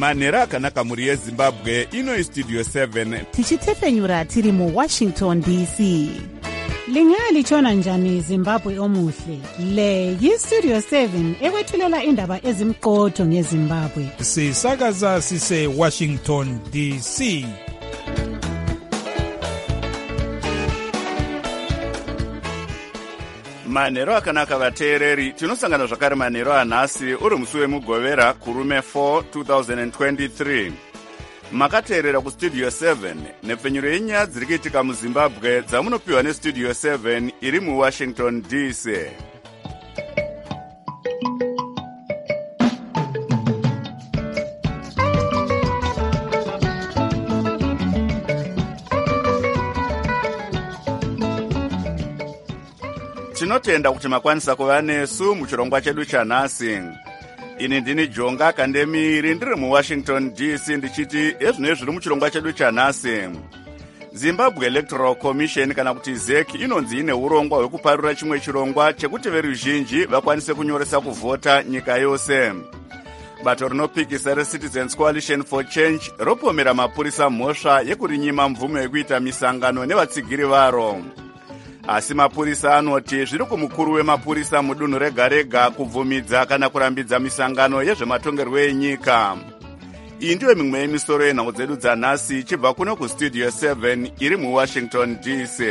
manhero akanaka mhuri yezimbabwe. Ino Studio 7 tichitefenyura tiri muWashington DC. Lingalitshona njani Zimbabwe omuhle? Le yiStudio 7 ekwethulela indaba ezimqotho ngeZimbabwe. Sisakaza sise Washington DC. manhero akanaka vateereri. Tinosangana zvakare manhero anhasi uri musi wemugovera kurume 4 2023. Makateerera kuStudio 7 nepfenyuro yenyaya dziri kuitika muZimbabwe dzamunopiwa neStudio 7 iri muWashington DC. Tinotenda kuti makwanisa kuva nesu muchirongwa chedu chanhasi. Ini ndini Jonga Kandemiri ndiri muWashington DC ndichiti ezvino zviri muchirongwa chedu chanhasi. Zimbabwe Electoral Commission kana kuti ZEC inonzi ine urongwa hwekuparura chimwe chirongwa chekuti veruzhinji vakwanise kunyoresa kuvhota nyika yose. Bato rinopikisa reCitizens Coalition for Change ropomera mapurisa mhosva yekurinyima mvumo yekuita misangano nevatsigiri varo. Asi mapurisa anoti zviri kumukuru wemapurisa mudunhu rega rega kubvumidza kana kurambidza misangano yezvematongerwo enyika. Iyi ndiyo mimwe yemisoro yenhau dzedu dzanhasi ichibva kuno kuStudio 7 iri muWashington DC.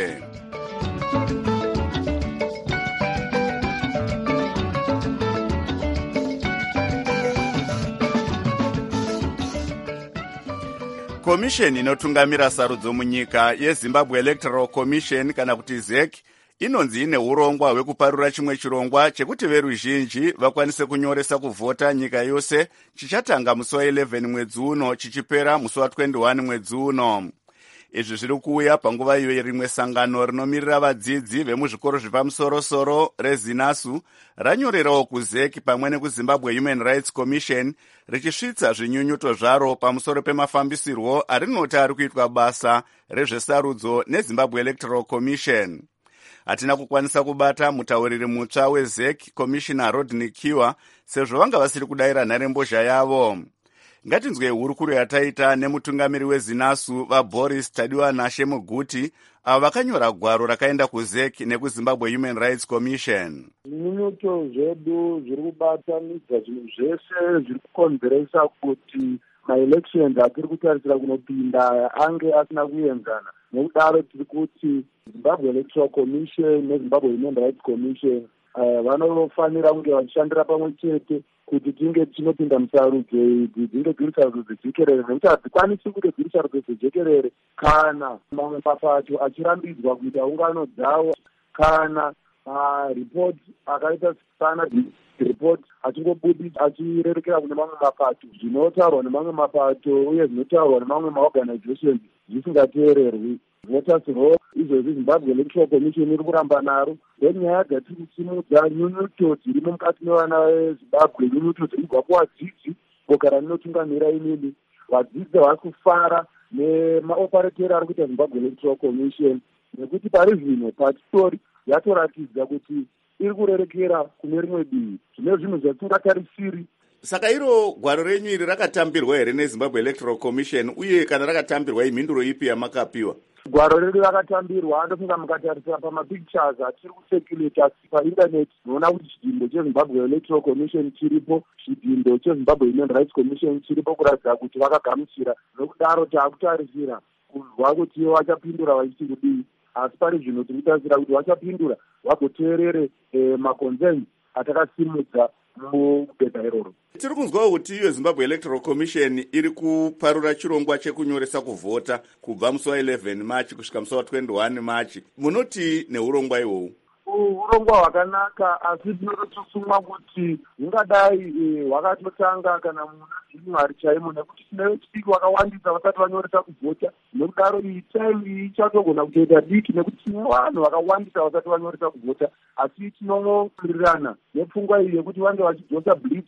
Komisheni inotungamira sarudzo munyika yeZimbabwe Electoral Commission kana kuti ZEC inonzi ine urongwa hwekuparura chimwe chirongwa chekuti veruzhinji vakwanise kunyoresa kuvhota nyika yose chichatanga musi wa11 mwedzi uno chichipera musi wa21 mwedzi uno. Izvi zviri kuuya panguva iyo rimwe sangano rinomirira vadzidzi vemuzvikoro zvepamusoro-soro reZinasu ranyorerawo kuZEC pamwe nekuZimbabwe Human Rights Commission richisvitsa zvinyunyuto zvaro pamusoro pemafambisirwo arinoti ari kuitwa basa rezvesarudzo neZimbabwe Electoral Commission. Hatina kukwanisa kubata mutauriri mutsva weZEC Commissioner Rodney Kiwa sezvo vanga vasiri kudayira nharembozha yavo. Ngatinzwe hurukuro yataita nemutungamiri weZinasu vaBoris Tadiwanashe Muguti avo vakanyora gwaro rakaenda kuZEC nekuZimbabwe Human Rights Commission. Zvinyunyuto zvedu zviri kubatanidza zvinhu zvese zviri kukonzeresa kuti maelections atiri kutarisira kunopinda ange asina kuenzana. Nekudaro tiri kuti Zimbabwe Electoral Commission neZimbabwe Human Rights Commission vanofanira kunge vachishandira pamwe chete kuti tinge tinopinda musarudzo idzi dzinge dziri sarudzo dzejekerere, nekuti hadzikwanisi kuti dziri sarudzo dzejekerere kana mamwe mapato achirambidzwa kuita ungano dzawo, kana maripoti akaita sana report achingobudi achirerekera kune mamwe mapato, zvinotaurwa nemamwe mapato uye zvinotaurwa nemamwe maorganizations zvisingateererwi. Voters roll izvozvi Zimbabwe Electoral Commission iri kuramba naro. Ndenyaya dzatiri kusimudza nyunyuto dzirimo mukati mevana veZimbabwe, nyunyuto dziri kubva kuvadzidzi kugara rinotungamira inini. Vadzidzi vari kufara nemaoparateri ari kuita Zimbabwe Electoral Commission nekuti pari zvino patitori yatoratidza kuti iri kurerekera kune rimwe divi, zvine zvinhu zvatisingatarisiri. Saka iro gwaro renyu iri rakatambirwa here neZimbabwe Electoral Commission, uye kana rakatambirwa imhinduro ipi yamakapiwa? Gwaro redu rakatambirwa, ndofunga mukatarisira pamapictures atiri kusekuleta painternet munoona kuti chidhindo cheZimbabwe Electoral Commission chiripo, chidhindo cheZimbabwe Human Rights Commission chiripo, kuratidza kuti vakagamuchira. Nokudaro taakutarisira kuzwa kuti vachapindura vachiti kudii, asi pari zvino tiri kutarisira kuti vachapindura vagoteerere maconcerns atakasimudza mubhedha iroro. Tiri kunzwawo kuti iyo Zimbabwe Electoral Commission iri kuparura chirongwa chekunyoresa kuvhota kubva musi wa11 Machi kusvika musi wa21 Machi. Munoti neurongwa ihwohwu? Urongwa hwakanaka, asi tinototusumwa kuti hungadai hwakatotanga kana muna January chaimo, nekuti tinayo chidiki vakawandisa vasati vanyoresa kuvhota. Nekudaro iyi time iyi ichatogona kutoita diki nekuti tine vanhu vakawandisa vasati vanyoresa kuvhota, asi tinowirirana nepfungwa iyi yekuti vange vachidzosa blitz.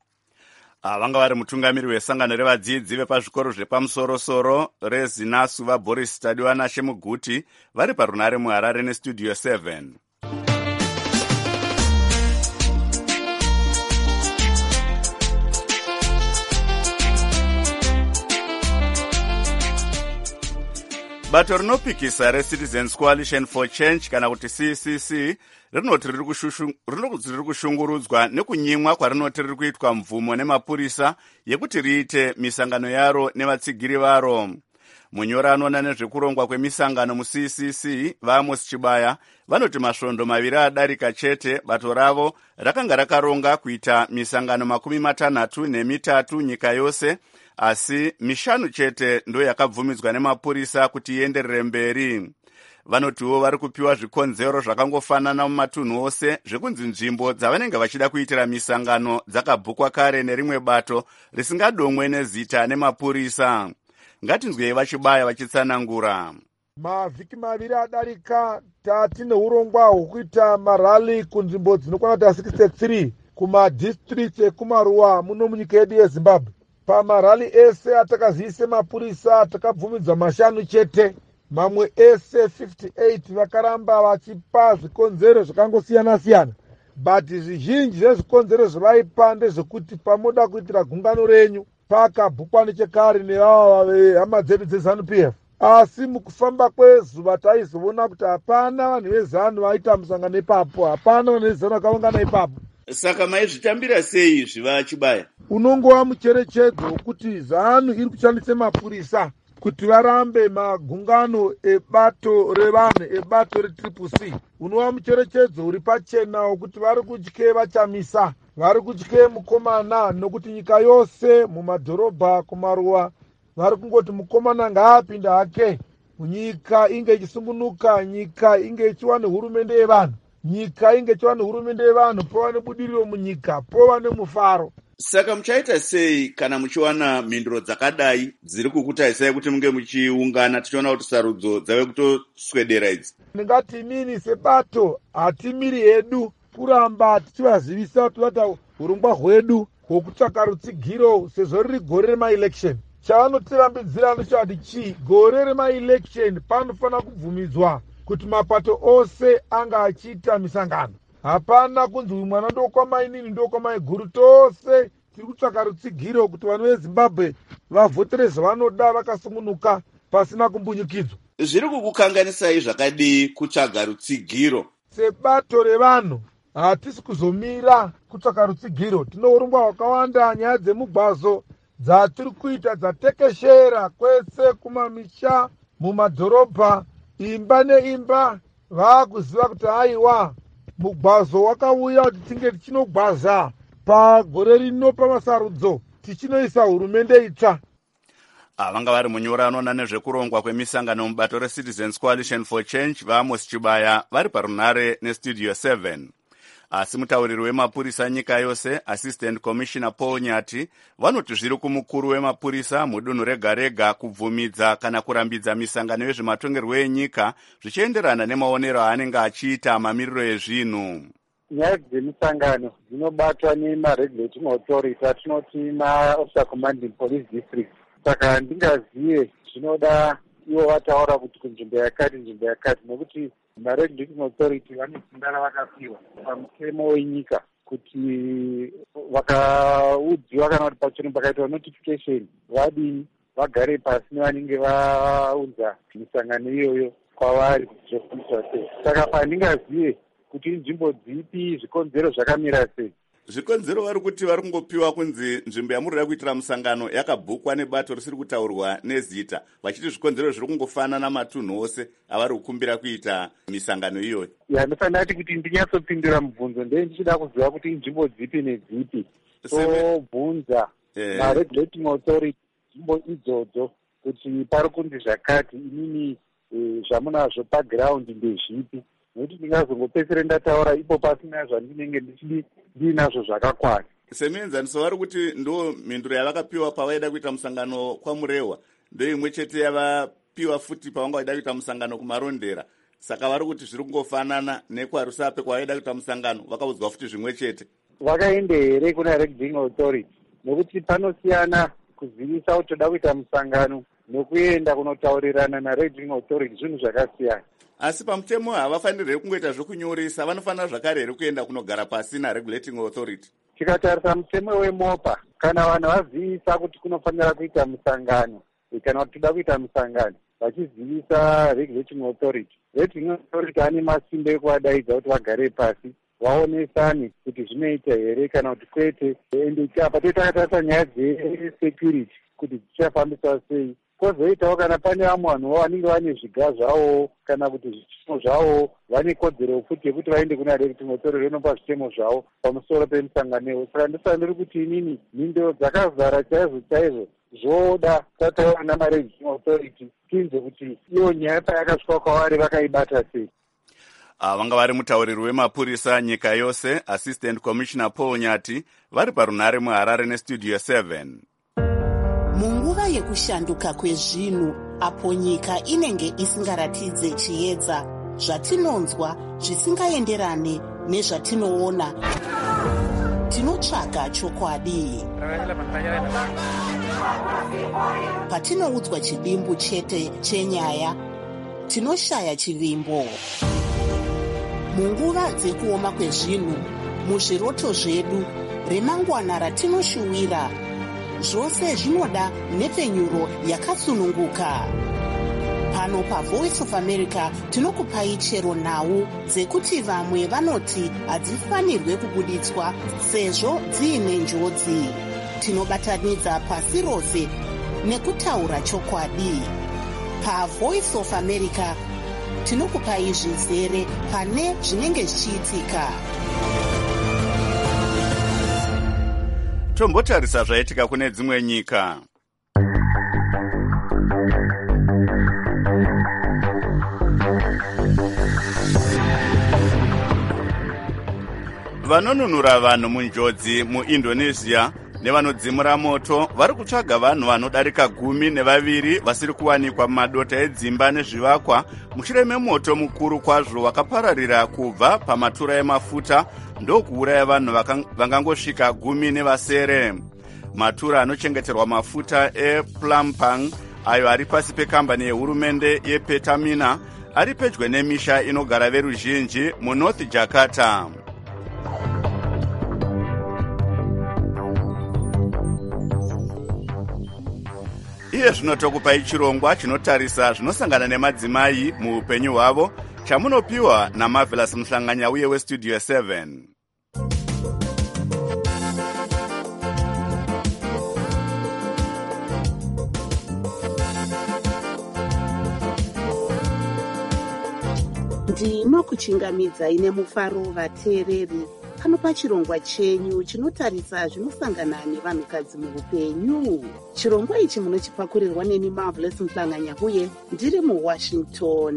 Vanga vari mutungamiri wesangano revadzidzi vepazvikoro zvepamusoro-soro reZinasu vaBoris Tadiwanashe Muguti vari parunare muHarare neStudio 7. bato rinopikisa reCitizens Coalition for Change kana kuti CCC rinoti riri kushungurudzwa nekunyimwa kwarinoti riri kuitwa mvumo nemapurisa yekuti riite misangano yaro nevatsigiri varo. Munyori anoona nezvekurongwa kwemisangano muCCC vaAmos Chibaya vanoti masvondo maviri adarika chete bato ravo rakanga rakaronga kuita misangano 63 nyika yose, asi 5 chete ndo yakabvumidzwa nemapurisa kuti ienderere mberi. Vanotiwo vari kupiwa zvikonzero zvakangofanana mumatunhu ose zvekunzi nzvimbo dzavanenge vachida kuitira misangano dzakabhukwa kare nerimwe bato risingadomwe nezita nemapurisa. Ngatinzwei vaChibaya vachitsanangura. Mavhiki maviri adarika tatine urongwa hwekuita marali kunzvimbo dzinokwana 63 kumadistrict ekumaruwa muno munyika yedu yeZimbabwe. Pamarali ese atakaziise mapurisa takabvumidza 5 chete, mamwe ese 58 vakaramba vachipa zvikonzero zvakangosiyana-siyana. But zvizhinji zvezvikonzero zvavaipa ndezvekuti pamoda kuitira gungano renyu pakabhukwa nechekare nevava vehama dzedu dzeZANU-PF. Asi mukufamba kwezuva taizoona kuti hapana vanhu vezanu vaita musangano ipapo, hapana vanhu vezanu vakaungana ipapo. Saka maizvitambira sei zvivaChibaya? Unongova mucherechedzo wekuti ZANU iri kushandisa mapurisa kuti varambe magungano ebato revanhu ebato reCCC. Unova mucherechedzo uri pachena wekuti vari kutye vachamisa, vari kutye mukomana, nokuti nyika yose mumadhorobha kumaruwa vari kungoti mukomana ngaapinda hake, nyika inge ichisungunuka, nyika inge ichiva nehurumende yevanhu, nyika inge ichiva nehurumende yevanhu, pova nebudiriro munyika, pova nemufaro. Saka muchaita sei kana muchiwana mhinduro dzakadai dziri kukutaisai kuti munge muchiungana tichiona kuti sarudzo dzave kutoswedera idzi? Ndingati inini sebato hatimiri hedu kuramba tichivazivisa kuti vata urongwa hwedu hwokutsvaka rutsigiro sezvo riri gore remaelection. Chavanotirambidzira ndechati chii? Gore remaelection panofanira kubvumidzwa kuti mapato ose anga achiita misangano. Hapana kunzi uyu mwana ndokwamai inini ndokwamai guru, tose tiri kutsvaka rutsigiro kuti vanhu veZimbabwe vavhotere zvavanoda vakasungunuka pasina kumbunyukidzwa. Zviri kukukanganisai zvakadii kutsvaga rutsigiro? Sebato revanhu hatisi kuzomira kutsvaka rutsigiro. Tino urongwa hwakawanda, nyaya dzemugwazo dzatiri kuita dzatekeshera kwese kumamisha, mumadhorobha, imba neimba. Vakuziva kuti haiwa mugwazo wakauya kuti tinge tichinogwaza pagore rino pamasarudzo tichinoisa hurumende itsva. Vanga vari munyori anoona nezvekurongwa kwemisangano mubato reCitizens Coalition for Change vaAmos Chibaya vari parunhare nestudio 7. Asi mutauriri wemapurisa nyika yose Assistant Commissioner Paul Nyati vanoti zviri kumukuru wemapurisa mudunhu rega rega kubvumidza kana kurambidza misangano yezvematongerwo enyika zvichienderana nemaonero aanenge achiita mamiriro ezvinhu. Nyaya dzemisangano dzinobatwa nemaregulating authority atinoti maofficer commanding police district. Saka ndingazive zvinoda ivo vataura kuti kunzvimbo yakati nzvimbo yakati, nekuti maregulating authority vane simba ravakapiwa pamutemo wenyika kuti vakaudziwa kana kuti pachino pakaitwa notification vadini vagare pasi nevanenge vaunza misangano iyoyo kwavari zvekuita sei. Saka pandingazive kuti inzvimbo dzipi, zvikonzero zvakamira sei. Zvikonzero vari kuti vari kungopiwa kunzi nzvimbo yamurida kuitira musangano yakabhukwa nebato risiri kutaurwa nezita, vachiti zvikonzero zviri kungofanana matunhu ose avari kukumbira kuita misangano iyoyo. Ndofanira kuti ndinyatsopindura mubvunzo ndee ndichida kuziva kuti inzvimbo dzipi nedzipi tobvunza maregulating authority nzvimbo idzodzo kuti pari kunzi zvakati, inini zvamunazvo paground ndezvipi, nekuti ndingazongopedzisira ndataura ipo pasina zvandinenge ndinazvo zvakakwana. Semuenzaniso vari kuti ndo mhinduro yavakapiwa pavaida kuita musangano kwaMurehwa ndo imwe chete yavapiwa futi pavanga vaida kuita musangano kuMarondera. Saka vari kuti zviri kungofanana nekwaRusape kwavaida kuita musangano vakaudzwa futi zvimwe chete. Vakaende here kuna regulating authority, nekuti panosiyana kuzivisa kuti toda kuita musangano nokuenda kunotaurirana naregulating authority, zvinhu zvakasiyana. Asi pamutemo havafanirwi kungoita zvokunyoresa, vanofanira zvakare here kuenda kunogara pasi naregulating authority. Tikatarisa mutemo weMopa, kana vanhu vazivisa kuti kunofanira kuita musangano kana kuti toda kuita musangano, vachizivisa Regulation Authority. Regulation Authority ane masimba ekuvadaidza kuti vagare pasi vaonesane kuti zvinoita here kana kuti kwete, ende apa totakatasa nyaya dzesecurity kuti dzichafambiswa sei. Kwozoitawo kana pane vamwe vanhuwo vanenge vane zviga zvavo kana kuti zvitemo zvavo vane kodzero futi yekuti vaende kuna Regulation Authority vanopa zvitemo zvavo pamusoro pemusanganewo. Saka ndosaka ndiri kuti inini mhindo dzakazara chaizvo zvoda tataona maRegulation Authority tinze kuti iyo nyaya payakasvika kwavari vakaibata sei. Vanga vari mutauriri wemapurisa nyika yose Assistant Commissioner Paul Nyati vari parunhare muHarare neStudio 7. Munguva yekushanduka kwezvinhu apo nyika inenge isingaratidze chiedza, zvatinonzwa zvisingaenderane nezvatinoona, tinotsvaga chokwadi. Patinoudzwa chidimbu chete chenyaya, tinoshaya chivimbo. Munguva dzekuoma kwezvinhu, muzviroto zvedu, remangwana ratinoshuwira, zvose zvinoda nepfenyuro yakasununguka. Pano paVoice of America tinokupai chero nhau dzekuti vamwe vanoti hadzifanirwe kubuditswa sezvo dziine njodzi. Tinobatanidza pasi rose nekutaura chokwadi. PaVoice of America tinokupai zvizere pane zvinenge zvichiitika. Tombotarisa zvaitika kune dzimwe nyika. Vanonunura vanhu munjodzi muIndonesia nevanodzimura moto vari kutsvaga vanhu vanodarika 12 vasiri kuwanikwa mumadota edzimba nezvivakwa mushure memoto mukuru kwazvo wakapararira kubva pamatura emafuta ndokuuraya vanhu vangangosvika 10 nevasere. Matura anochengeterwa mafuta ePlumpang ayo ari pasi pekambani yehurumende yePertamina ari pedyo nemisha inogara veruzhinji muNorth Jakarta. Iye zvinotokupai chirongwa chinotarisa zvinosangana nemadzimai muupenyu hwavo chamunopiwa naMarvelous Muhlanganya uye weStudio 7. Ndinokuchingamidzai nemufaro vateereri pano pachirongwa chenyu chinotarisa zvinosangana nevanhukadzi muupenyu. Chirongwa ichi munochipakurirwa neni Marvelous Muhlanganya uye ndiri muWashington.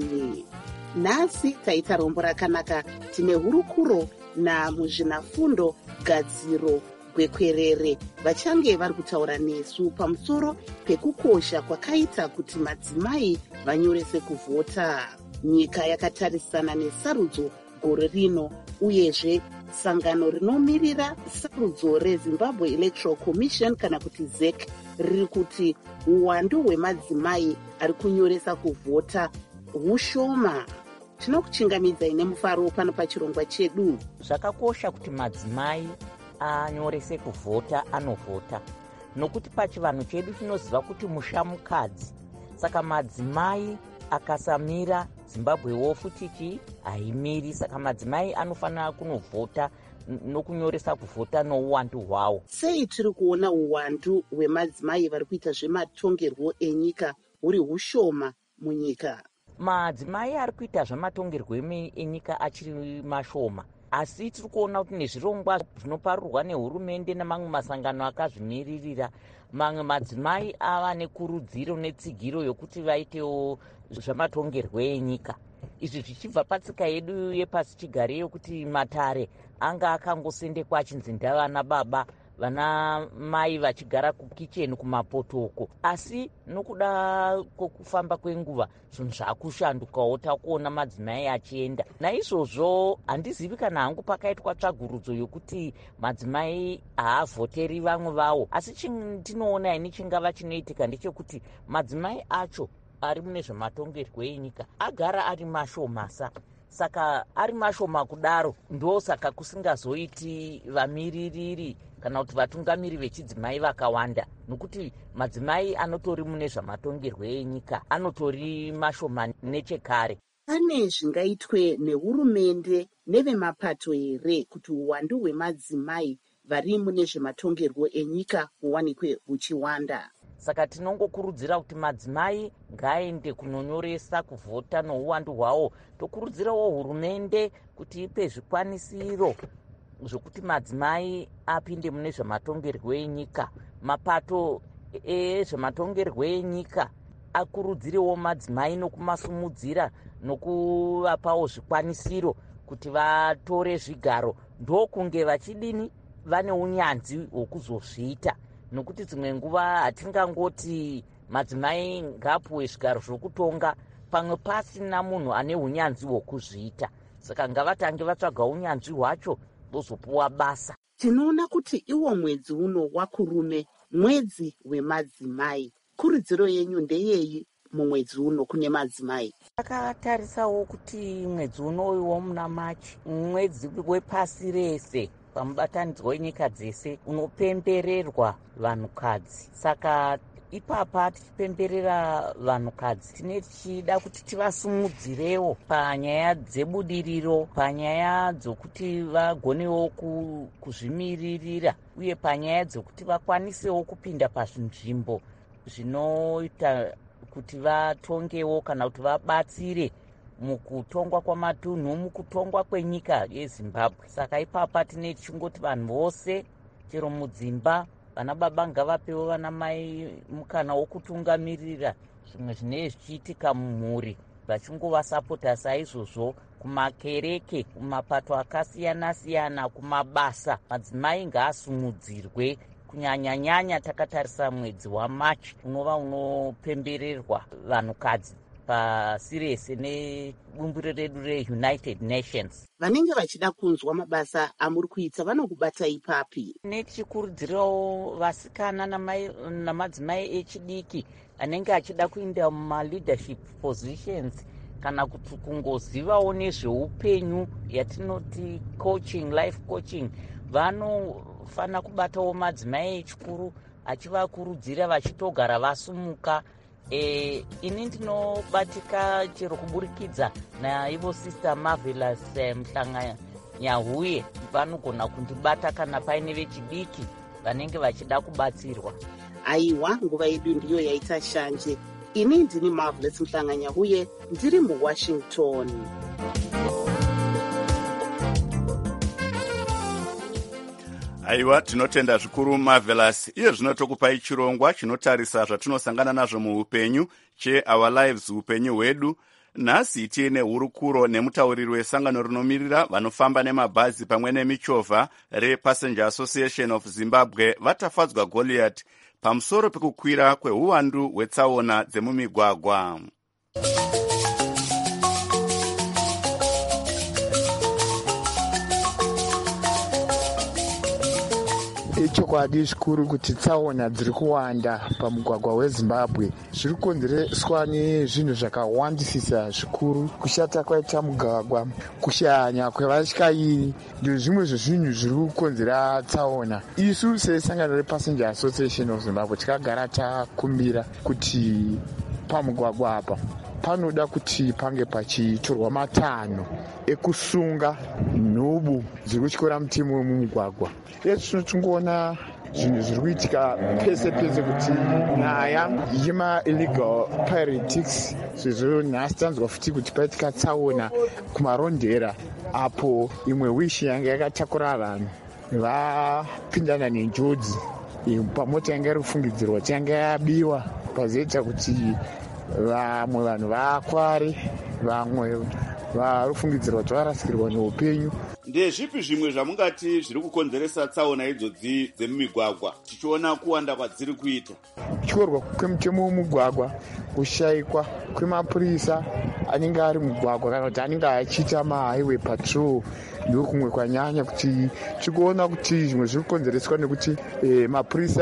Nhasi taita rombo rakanaka, tine hurukuro namuzvinafundo Gadziro Gwekwerere vachange vari kutaura nesu pamusoro pekukosha kwakaita kuti madzimai vanyorese kuvhota. Nyika yakatarisana nesarudzo gore rino, uyezve sangano rinomirira sarudzo reZimbabwe Electoral Commission kana kuti ZEC riri kuti uwandu hwemadzimai ari kunyoresa kuvhota hushoma. Tinokuchingamidzai nemufaro pano pachirongwa chedu. Zvakakosha kuti madzimai anyorese kuvhota, anovhota, nokuti pachivanhu chedu tinoziva kuti mushamukadzi. Saka madzimai akasamira Zimbabwewo futi haimiri. Saka madzimai anofanira kunovhota nokunyoresa kuvhota nouwandu hwawo. Sei tiri kuona uwandu hwemadzimai vari kuita zvematongerwo enyika huri hushoma munyika? Madzimai ari kuita zvematongerwo enyika achiri mashoma, asi tiri kuona kuti nezvirongwa zvinoparurwa nehurumende namamwe masangano akazvimiririra, mamwe madzimai ava nekurudziro netsigiro yokuti vaitewo zvematongerwo enyika. Izvi zvichibva patsika yedu yepasi chigare yokuti matare anga akangosendekwa achinzi ndavana baba, vana mai vachigara kukicheni kumapotoko. Asi nokuda kwokufamba kwenguva zvinhu zvakushandukawo, takuona madzimai achienda. Naizvozvo handizivi kana hangu pakaitwa tsvagurudzo yokuti madzimai haavhoteri vamwe vavo, asi tinoona ini chingava chinoitika ndechekuti madzimai acho ari mune zvematongerwo enyika agara ari mashomasa. saka ari mashoma kudaro ndosaka kusingazoiti vamiririri kana kuti vatungamiri vechidzimai vakawanda, nokuti madzimai anotori mune zvamatongerwo enyika anotori mashoma nechekare. Pane zvingaitwe nehurumende nevemapato here kuti uwandu hwemadzimai vari mune zvematongerwo enyika huwanikwe huchiwanda? Saka tinongokurudzira kuti madzimai ngaende kunonyoresa kuvhota nouwandu hwawo. Tokurudzirawo hurumende kuti ipe zvikwanisiro zvokuti madzimai apinde mune zvematongerwo enyika. Mapato ezvematongerwo enyika akurudzirewo madzimai nokumasumudzira nokuvapawo zvikwanisiro kuti vatore zvigaro, ndokunge vachidini vane unyanzvi hwokuzozviita, nokuti dzimwe nguva hatingangoti madzimai ngapuwe zvigaro zvokutonga pamwe pasina munhu ane unyanzvi hwokuzviita. Saka ngavatange vatsvaga unyanzvi hwacho vozopuwa basa. Tinoona kuti iwo mwedzi uno wakurume, mwedzi wemadzimai. Kurudziro yenyu ndeyeyi mumwedzi uno kune madzimai? Takatarisawo kuti mwedzi unowo muna Machi, mwedzi wepasi rese pamubatanidzwa wenyika dzese unopembererwa vanhukadzi. Saka ipapa tichipemberera vanhukadzi tine tichida kuti tivasumudzirewo panyaya dzebudiriro, panyaya dzokuti vagonewo kuzvimiririra, uye panyaya dzokuti vakwanisewo kupinda pazvinzvimbo zvinoita kuti vatongewo kana kuti vabatsire mukutongwa kwamatunhu, mukutongwa kwenyika yeZimbabwe. Saka ipapa tine tichingoti vanhu vose chero mudzimba vana baba ngavapewo vana mai mukana wokutungamirira zvimwe zvinenge zvichiitika mumhuri, vachingovasapota saizvozvo kumakereke, kumapato akasiyana siyana, kumabasa. Madzimai ngaasumudzirwe kunyanya-nyanya takatarisa mwedzi waMachi unova unopembererwa vanhukadzi pasi rese nebumbiro redu reUnited Nations. Vanenge vachida kunzwa mabasa amuri kuita vanokubata ipapi? Netichikurudzirawo vasikana namadzimai echidiki anenge achida kuinda mumaleadership positions kana kuti kungozivawo nezveupenyu yatinoti coaching, life coaching, vanofana kubatawo madzimai echikuru achivakurudzira vachitogara vasumuka. Ini ndinobatika chero kuburikidza naivo Sister Marvelous Mhlanga-Nyahuye, vanogona kundibata kana paine vechidiki vanenge vachida kubatsirwa. Aiwa, nguva yedu ndiyo yaita shanje. Ini ndini Marvelous Mhlanga-Nyahuye, ndiri muWashington. Aiwa, tinotenda zvikuru Marvelous. Iye zvino tokupai chirongwa chinotarisa zvatinosangana nazvo muupenyu cheOur Lives, upenyu hwedu. Nhasi tiine hurukuro nemutauriri wesangano rinomirira vanofamba nemabhazi pamwe nemichovha rePassenger Association of Zimbabwe vatafadzwa Goliath pamusoro pekukwira kwehuwandu hwetsaona dzemumigwagwa. Ichokwadi zvikuru kuti tsaona dziri kuwanda pamugwagwa weZimbabwe zviri kukonzereswa nezvinhu zvakawandisisa zvikuru. Kushata kwaita mugwagwa, kushanya kwevatyairi ndizvo zvimwe zvezvinhu zviri kukonzera tsaona. Isu sesangano rePassenger Association of Zimbabwe tikagara takumbira kuti pamugwagwa apa panoda kuti pange pachitorwa matanho ekusunga nhubu dziri kutyora mutima wemumugwagwa. Izvi tingoona zvinhu zviri kuitika pese pese kuti nyaya yema-illegal pirates, sezvo nhasi tanzwa futi kuti paitika tsaona kumarondera apo imwe wishi yanga yakatakura vanhu vapindana nenjodzi pamota yanga iri kufungidzirwa kuti yanga yabiwa, pazoita kuti vamwe vanhu vakware, vamwe vari kufungidzirwa kuti varasikirwa neupenyu. Ndezvipi zvimwe zvamungati zviri kukonzeresa tsaona idzodzi dzemumigwagwa tichiona kuwanda kwadziri kuita? Kutyorwa kwemutemo womugwagwa, kushayikwa kwemapurisa, anenge ari mugwagwa kana kuti anenge achiita mahighway patrol ndokumwe kwanyanya kuti tikuona kuti zvimwe zviri kukonzereswa nekuti mapurisa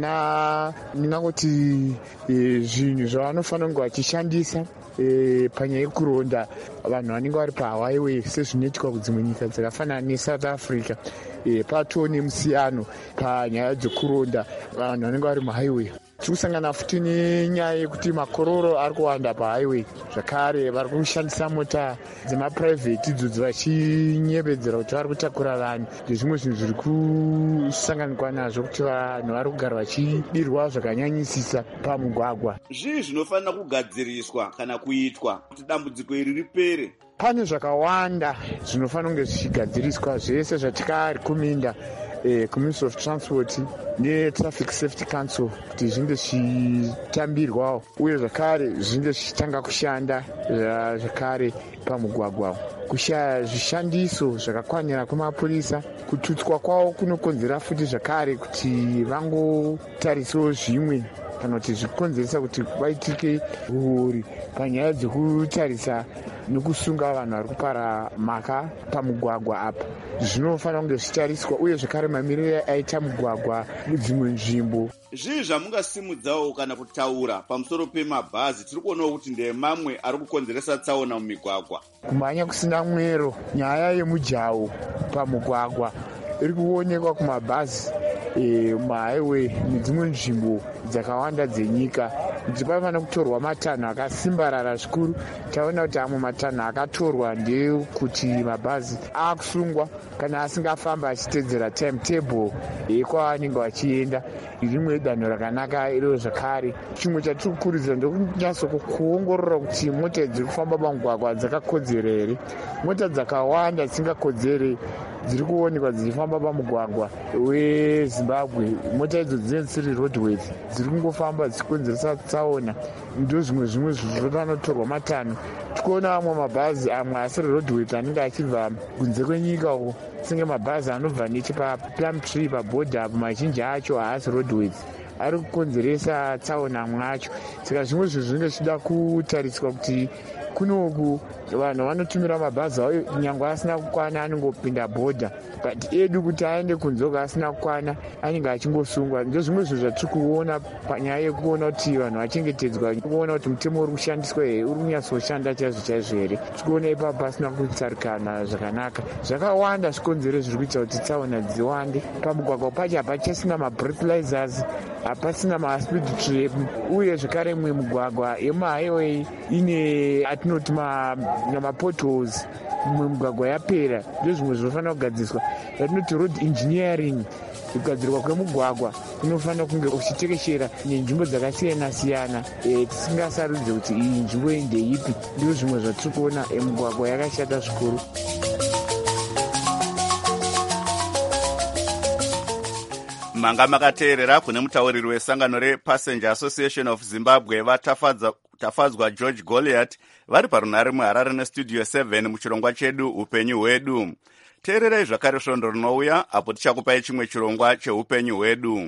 haana ndingangoti zvinhu zvavanofanira kunge vachishandisa panyaya yekuronda vanhu vanenge vari pahighway sezvinoitwa kudzimwe nyika dzakafanana nesouth africa. Patoo nemusiyano panyaya dzekuronda vanhu vanenge vari muhighway. Tirikusangana futi nenyaya yekuti makororo ari kuwanda pahighway, zvakare vari kushandisa mota dzemapuraivheti idzo vachinyevedzera kuti vari kutakura vanhu. Ndezvimwe zvinhu zviri kusanganikwa nazvo kuti vanhu vari kugara vachidirwa zvakanyanyisisa pamugwagwa. Zvii zvinofanira kugadziriswa kana kuitwa kuti dambudziko iri ripere? Pane zvakawanda zvinofanira kunge zvichigadziriswa, zvese zvatikari kuminda Commission of Transport neTraffic Safety Council kuti zvinge zvichitambirwawo uye zvakare zvinge zvichitanga kushanda zvakare pamugwagwa. Kushaya zvishandiso zvakakwanira kwemapurisa, kututswa kwavo kunokonzera futi zvakare kuti vangotarisawo zvimwe kana kuti zvikonzeresa kuti vaitike huori panyaya dzekutarisa nekusunga vanhu vari kupara mhaka pamugwagwa apa. Zvinofanira kunge zvichitariswa uye zvakare mamiriro aita mugwagwa mudzimwe nzvimbo. Zvii zvamungasimudzawo kana kutaura pamusoro pemabhazi? Tiri kuonawo kuti ndemamwe ari kukonzeresa tsaona mumigwagwa. Kumhanya kusina mwero, nyaya yemujaho pamugwagwa iri kuonekwa kumabhazi mahighway nedzimwe nzvimbo dzakawanda dzenyika. Kuti panofanira kutorwa matanho akasimbarara zvikuru. Taona kuti amwe matanho akatorwa ndekuti mabhazi akusungwa kana asingafamba achitedzera timetable yekwavanenge vachienda. Rimwe danho rakanaka iro zvakare. Chimwe chatiri kukurudzira ndekunyatso kuongorora kuti mota dziri kufamba pamugwagwa dzakakodzera here. Mota dzakawanda dzisingakodzere dziri kuonekwa dzichifamba pamugwagwa weZimbabwe. Mota idzo dzinenge dzisiri roadways, dziri kungofamba dzichikonzeresa tsaona. Ndozvimwe zvinotorwa matanho. Tikuona amwe mabhazi amwe asiri roadways anenge achibva kunze kwenyika uko, senge mabhazi anobva nechepaPlumtree pabhodha apo mazhinji acho haasi roadways, ari kukonzeresa tsaona amwe acho. Saka zvimwe zvinhu zvinenge zvichida kutariswa kuti kunoku vanhu vanotumira mabhazi avo nyangwe asina kukwana anongopinda bhodha, but edu kuti aende kunzoka asina kukwana anenge achingosungwa. Ndozvimwe zvinhu zvatiri kuona panyaya yekuona kuti vanhu vachengetedzwa, kuona kuti mutemo uri kushandiswa here, uri kunyatsoshanda chaizvo here. Tikuona ipapo pasina kutsarikana zvakanaka. Zvakawanda zvikonzero zviri kuita kuti tsaona dziwande pamugwagwa pacho. Hapachasina mabreathalyzers, hapasina maspeed trap, uye zvakare mumwe mugwagwa yemuhighway ine atinoti namapotholes. Mumwe mugwagwa yapera. Ndozvimwe zvinofanira kugadziriswa yatinoti road engineering. Kugadzirwa kwemugwagwa kunofanira kunge kuchitekeshera nenzvimbo dzakasiyana siyana, tisingasarudze kuti iyi nzvimbo iyi ndeipi. Ndizvo zvimwe zvatiri kuona mugwagwa yakashata zvikuru. Manga makateerera kune mutauriri wesangano rePassenger Association of Zimbabwe vatafadzwa George Goliath vari parunhare muHarare neStudio 7 muchirongwa chedu upenyu hwedu. Teererai zvakare svondo rinouya apo tichakupai chimwe chirongwa cheupenyu hwedu.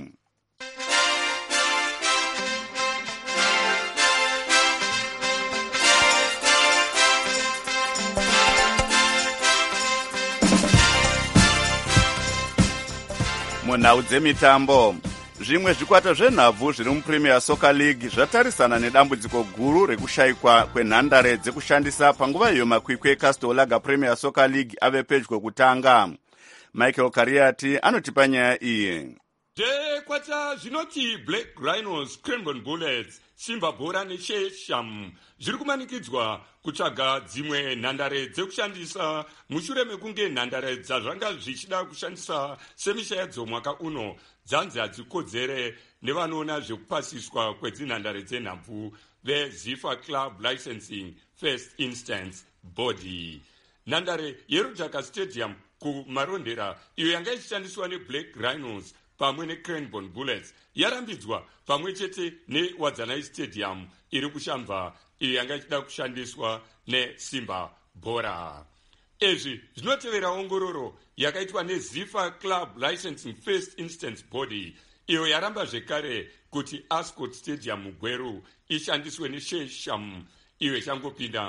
Munhau dzemitambo, zvimwe zvikwata zvenhabvu zviri muPremier Soccer League zvatarisana nedambudziko guru rekushayikwa kwenhandare dzekushandisa panguva iyo makwikwi eCastor Lager Premier Soccer League ave pedyo kutanga. Michael Kariati anotipa nyaya iyi. Zvekwata zvinoti Black Rhinos, Cranbourne Bullets, Simba Bora neShesham zviri kumanikidzwa kutsvaga dzimwe nhandare dzekushandisa mushure mekunge nhandare dzazvanga zvichida kushandisa semisha yadzo mwaka uno dzanzi hadzikodzere nevanoona zvekupasiswa kwedzinhandare dzenhabvu veZifa Club Licensing First Instance Body. Nhandare yeRujaka Stadium kumarondera iyo yanga ichishandiswa neBlack Rhinos pamwe neCranbourne Bullets yarambidzwa pamwe chete neWadzanai Stadium iri kushamva iyo yanga ichida kushandiswa neSimba Bora. Izvi zvinotevera ongororo yakaitwa neZifa Club Licensing First Instance Body iyo yaramba zvekare kuti Ascot Stadium Gweru ishandiswe neShesham iwe changopinda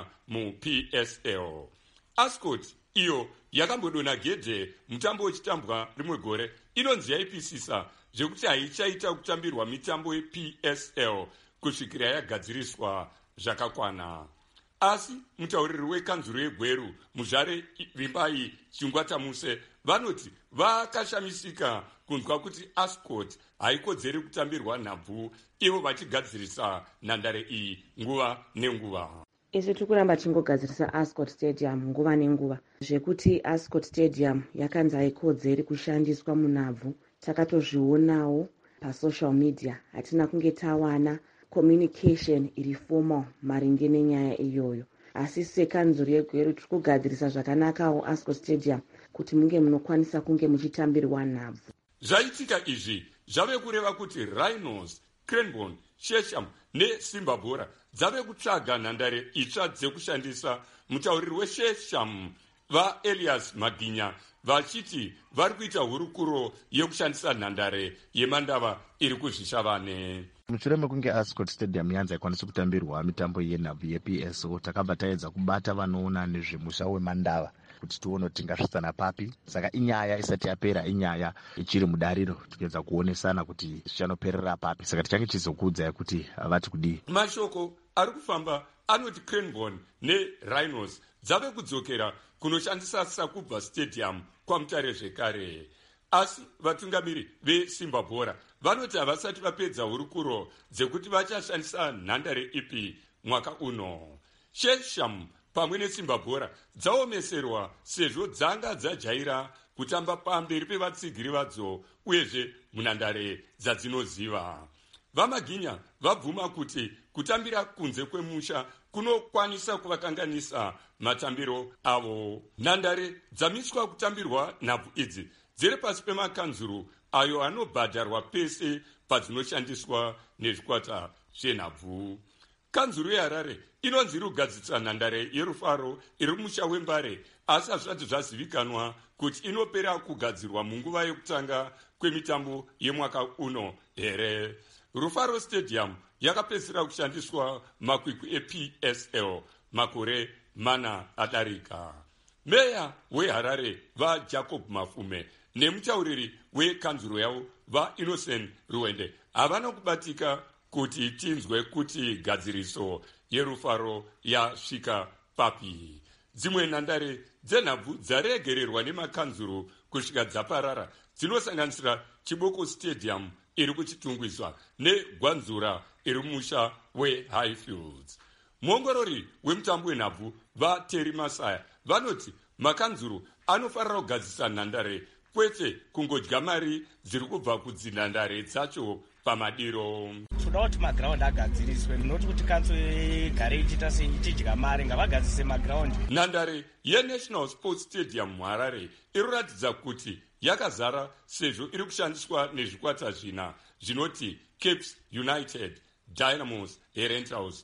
muPSL. Ascot iyo yakambodona gedhe mutambo wechitambwa rimwe gore inonzi yaipisisa zvekuti haichaita kutambirwa mitambo yePSL kusvikira yagadziriswa zvakakwana. Asi mutauriri wekanzuro yegweru muzvare Vimbai Chingwatamuse vanoti vakashamisika kunzwa kuti Ascot haikodzeri kutambirwa nhabvu, ivo vachigadzirisa nhandare iyi nguva nenguva. Isu tikuramba tingogadzirisa Ascot Stadium nguva nenguva, zvekuti Ascot Stadium yakanzi haikodzeri kushandiswa munhabvu. Takatozvionawo pasocial media, hatina kunge tawana communication iri formal maringe nenyaya iyoyo. Asi sekanzuro yegweru tiri kugadzirisa zvakanakawo Ascot Stadium kuti munge munokwanisa kunge muchitambirwa nhabvu. Zvaitika izvi zvave kureva kuti Rhinos, Cranbourne, Chesham neSimba Bhora dzave kutsvaga nhandare itsva dzekushandisa. Mutauriri weShesham vaElias Maginya vachiti vari kuita hurukuro yekushandisa nhandare yemandava iri kuzvishavane. Mushure mekunge Ascot Stadium yanzi haikwanisi kutambirwa mitambo yenhabvu yePSL, takabva taedza kubata vanoona nezvemusha wemandava kuti tione kuti tingasvitsana papi. Saka inyaya isati yapera, inyaya ichiri mudariro, tichiedza kuonesana kuti zvichanoperera papi. Saka tichange tichizokuudzai kuti havati kudii. Mashoko ari kufamba anoti Cranbourne neRhinos dzave kudzokera kunoshandisa Sakubva Stadium kwamutare zvekare. Asi vatungamiri veSimba Bhora vanoti havasati vapedza hurukuro dzekuti vachashandisa nhandare ipi mwaka uno. Chesham pamwe neSimba Bhora dzaomeserwa sezvo dzanga dzajaira kutamba pamberi pevatsigiri vadzo uyezve munhandare dzadzinoziva. Vamaginya vabvuma kuti kutambira kunze kwemusha kunokwanisa kuvakanganisa matambiro avo. Nhandare dzamiswa kutambirwa nhabvu idzi dziri pasi pemakanzuru ayo anobhadharwa pese padzinoshandiswa nezvikwata zvenhabvu. Kanzuru yeHarare inonzi iri kugadzirisa nhandare yerufaro iri musha wembare, asi hazvisati zvazivikanwa kuti inopera kugadzirwa munguva yekutanga kwemitambo yemwaka uno here. Rufaro Stadium yakapedzisira kushandiswa makwikwi ePSL makore 4 adarika. Meya weHarare vaJacob Mafume nemutauriri wekanzuro yavo vaInnocent Ruwende havana kubatika kuti tinzwe kuti gadziriso yerufaro yasvika papi. Dzimwe nhandare dzenhabvu dzaregererwa nemakanzuro kusvika dzaparara dzinosanganisira Chiboko Stadium iri kuchitungwiswa neGwanzura iri musha weHighfields. Muongorori wemutambo wenhabvu vaTerry Masaya vanoti makanzuro anofanira kugadzirisa nhandare kwete kungodya mari dziri kubva kudzinhandare dzacho pamadiro. Toda kuti magraundi agadziriswe, noti kuti kanso igare ichita seichidya mari, ngavagadzise magraundi. Nhandare yeNational Sports Stadium muHarare inoratidza kuti yakazara sezvo iri kushandiswa nezvikwata zvina zvinoti Caps United, Dynamos, Herentals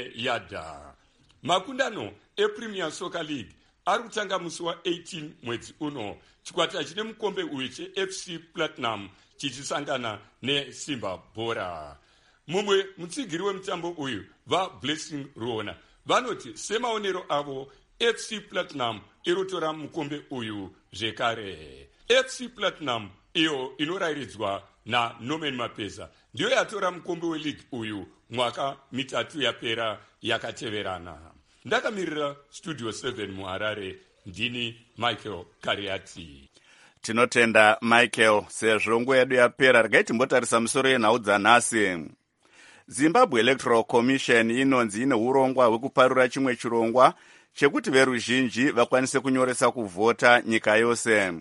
neYada. Makundano ePremier Soccer League ari kutanga musi wa18 mwedzi uno, chikwata chine mukombe uyu cheFC Platinum chichisangana neSimba Bhora. Mumwe mutsigiri wemutambo uyu vaBlessing Ruona vanoti semaonero avo FC Platinum irotora mukombe uyu zvekare. FC Platinum iyo inorayiridzwa naNorman Mapeza ndiyo yatora mukombe weleague uyu mwaka 3 yapera yakateverana. Ndakamirira Studio 7 muHarare, ndini Michael Kariati. Tinotenda Michael. Sezvo nguva yedu yapera, regai timbotarisa musoro yenhau dzanhasi. Zimbabwe Electoral Commission inonzi ine urongwa hwekuparura chimwe chirongwa chekuti veruzhinji vakwanise kunyoresa kuvhota nyika yose.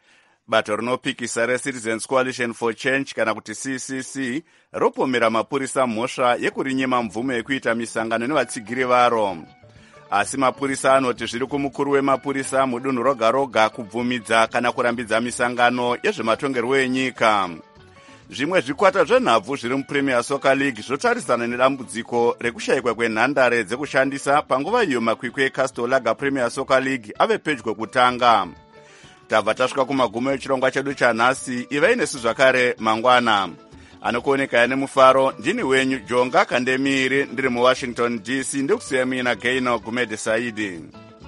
Bato rinopikisa reCitizens Coalition for Change kana kuti CCC ropomera mapurisa mhosva yekurinyima mvumo yekuita misangano nevatsigiri varo. Asi mapurisa anoti zviri kumukuru wemapurisa mudunhu roga roga kubvumidza kana kurambidza misangano yezvematongerwo enyika. Zvimwe zvikwata zvenhabvu zviri muPremier Soccer League zvotarisana nedambudziko rekushayikwa kwenhandare dzekushandisa panguva iyo makwikwi eCastle Lager Premier Soccer League ave pedyo kutanga. Tabva tasvika kumagumo echirongwa chedu chanhasi. Ivai nesu zvakare mangwana. anokuoneka nemufaro. Ndini wenyu Jonga Kandemiri, ndiri muWashington DC. Ndikusiya mina Gaino Gumede Saidi.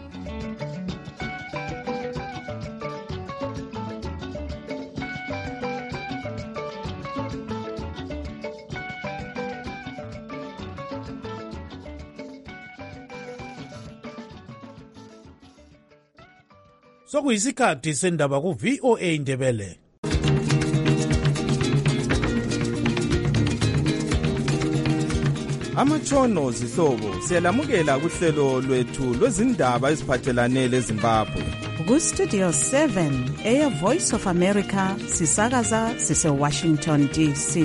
Sokuyisikhathi sendaba ku VOA Ndebele. Amatshono zihlobo siyalamukela kuhlelo lwethu lwezindaba eziphathelane leZimbabwe. Ku Studio 7 Air Voice of America sisakaza sise Washington DC.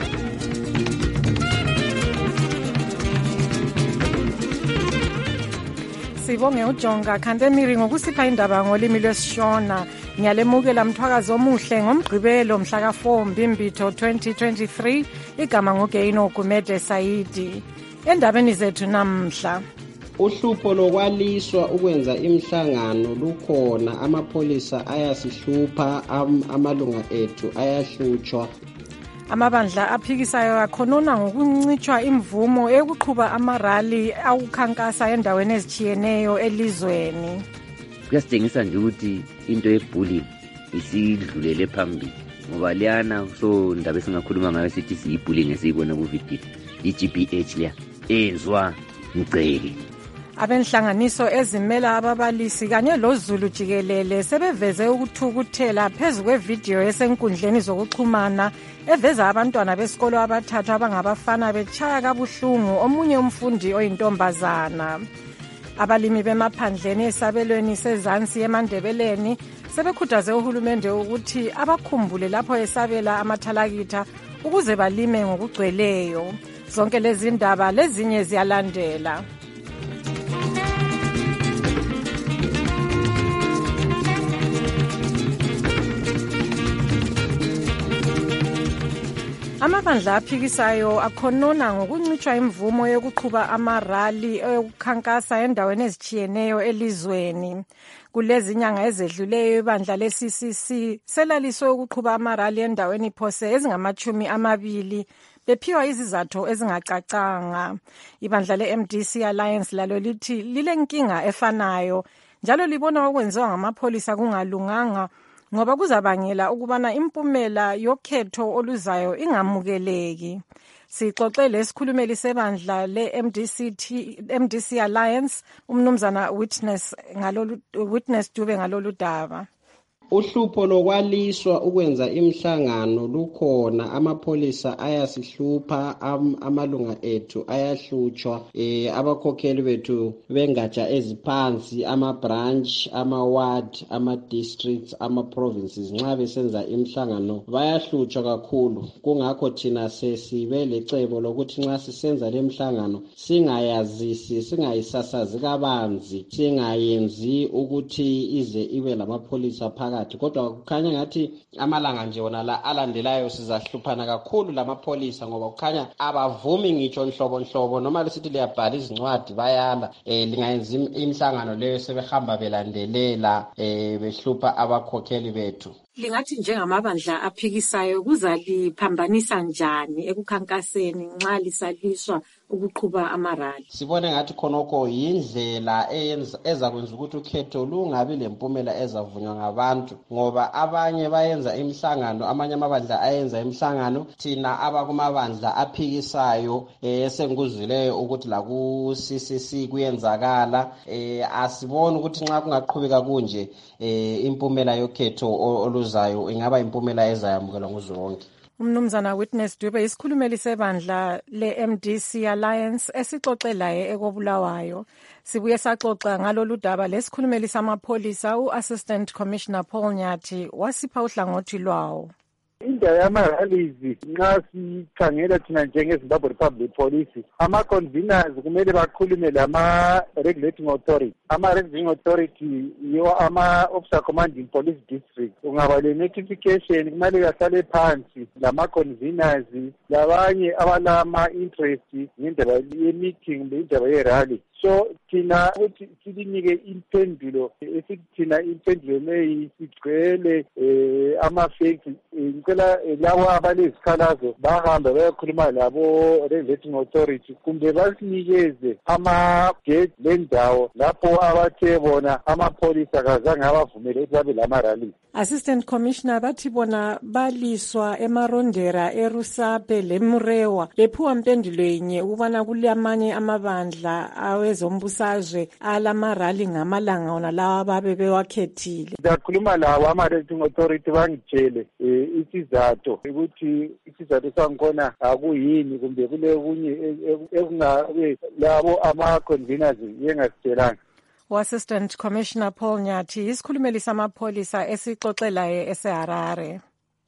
Sibonge uJonga Kandemiri ngokusipha indaba ngolimi lwesiShona. Ngiyalemukela mthwakazi omuhle ngomgqibelo mhla ka4 Mbimbitho 2023. Igama ngoGeino Gumede Saidi. Endabeni zethu namhla, uhlupho lokwaliswa ukwenza imihlangano lukhona. Amapholisa ayasihlupha, amalunga ethu ayahlutshwa. Amabandla aphikisayo akhonona ngokuncitshwa imvumo ekuqhuba amarali awukhankasa endaweni ezitshiyeneyo elizweni. Kuyasitshengisa nje ukuthi into yebullying isidlulele phambili, ngoba liyana so indaba esingakhuluma ngayo sithi siyibullying esiyibona kuvideo iGBH leya ezwa Mgcele. Abenhlanganiso ezimela ababalisi kanye loZulu jikelele sebeveze ukuthukuthela phezu kwevideo esenkundleni zokuxhumana eveza abantwana besikolo abathathu abangabafana betshaya kabuhlungu omunye umfundi oyintombazana. Abalimi bemaphandleni esabelweni sezansi eMandebeleni sebekhuthaze uhulumende ukuthi abakhumbule lapho esabela amathalakitha ukuze balime ngokugcweleyo. Zonke lezi ndaba lezinye ziyalandela. Amabandla aphikisayo akhonona ngokuncitshwa imvumo yokuqhuba amarali ekukhankasa endaweni ezitshiyeneyo elizweni. Kulezi nyanga ezedluleyo ibandla leCCC selaliswe ukuqhuba amarali endaweni phose ezingama-20 bephiwa izizathu ezingacacanga. Ibandla leMDC Alliance lalo lithi lilenkinga efanayo njalo libona okwenziwa ngamapholisa kungalunganga ngoba kuzabangela ukubana impumela yokhetho oluzayo ingamukeleki. Sixoxe lesikhulumeli sebandla leMDC Alliance umnumzana Witness Dube ngalolu daba. Uhlupho lokwaliswa ukwenza imihlangano lukhona. Amapholisa ayasihlupha, amalunga ethu ayahlutshwa. Abakhokheli bethu bengatsha eziphansi, ama-branch, ama-ward, ama-districts, ama-provinces nxa besenza imihlangano bayahlutshwa kakhulu. Kungakho thina sesibe lecebo lokuthi nxa sisenza le mihlangano singayazisi, singayisasazi kabanzi, singayenzi ukuthi ize ibe lamapholisa phakathi. Kodwa kukhanya ngathi amalanga nje wona la alandelayo sizahluphana kakhulu lamapholisa ngoba kukhanya abavumi ngitsho nhlobo noma lesithi liyabhala izincwadi bayala. Lingayenza imihlangano leyo sebehamba belandelela behlupha abakhokheli bethu. Lingathi njengamabandla aphikisayo kuzaliphambanisa njani ekukhankaseni nxa lisaliswa ukuqhuba amarali? Sibone ngathi khonokho yindlela ezakwenza ukuthi ukhetho lungabi lempumela ezavunywa ngabantu, ngoba abanye bayenza imihlangano, amanye amabandla ayenza imihlangano. Thina abakumabandla aphikisayo esengikuzwileyo ukuthi la ku CCC kuyenzakala, asiboni ukuthi nxa kungaqhubeka kunje impumela yokhetho oluzayo ingaba impumela ezayamukelwa nguzwonke. Umnumzana Witness Dube isikhulumeli sebandla leMDC Alliance esixoxe laye ekobulawayo. Sibuye saxoxa ngalolu daba lesikhulumeli samapholisa uAssistant Commissioner Paul Nyathi wasipha uhlangothi lwawo. Indawo yamaralizi nxa sikhangela thina njengeZimbabwe Republic Police, ama-conveners kumele bakhulume lama-regulating authority. Ama-regulating authority yiwo ama-officer commanding police district. Ungaba le-notification kumele bahlale phansi lama-conveners labanye abalama-interest ngendaba ye-meeting indaba ye-rally. so thina ukuthi silinike impendulo esithina impendulo leyi sigcwele ama-facts. Ngicela labo abalezikhalazo bahambe bayokhuluma labo regulating authority kumbe basinikeze ama-gate lendawo lapho abathe bona amapholisa kazange abavumele ukuthi babe lama-rally. Assistant Commissioner bathi bona baliswa emarondera eRusape leMurewa bephuwa mpendulo yenye ukubana kulamanye amabandla awezombusazwe alamarali ngamalanga ona lawa babe bewakhethile. Ngizakhuluma lawo ama-regulating authority bangitshele isizathu ukuthi isizathu sangikhona akuyini kumbe kule kunye ekungabe labo ama-conveners yengasitshelanga. U-Assistant Commissioner Paul Nyathi isikhulumeli samapholisa esixoxelayo eseHarare.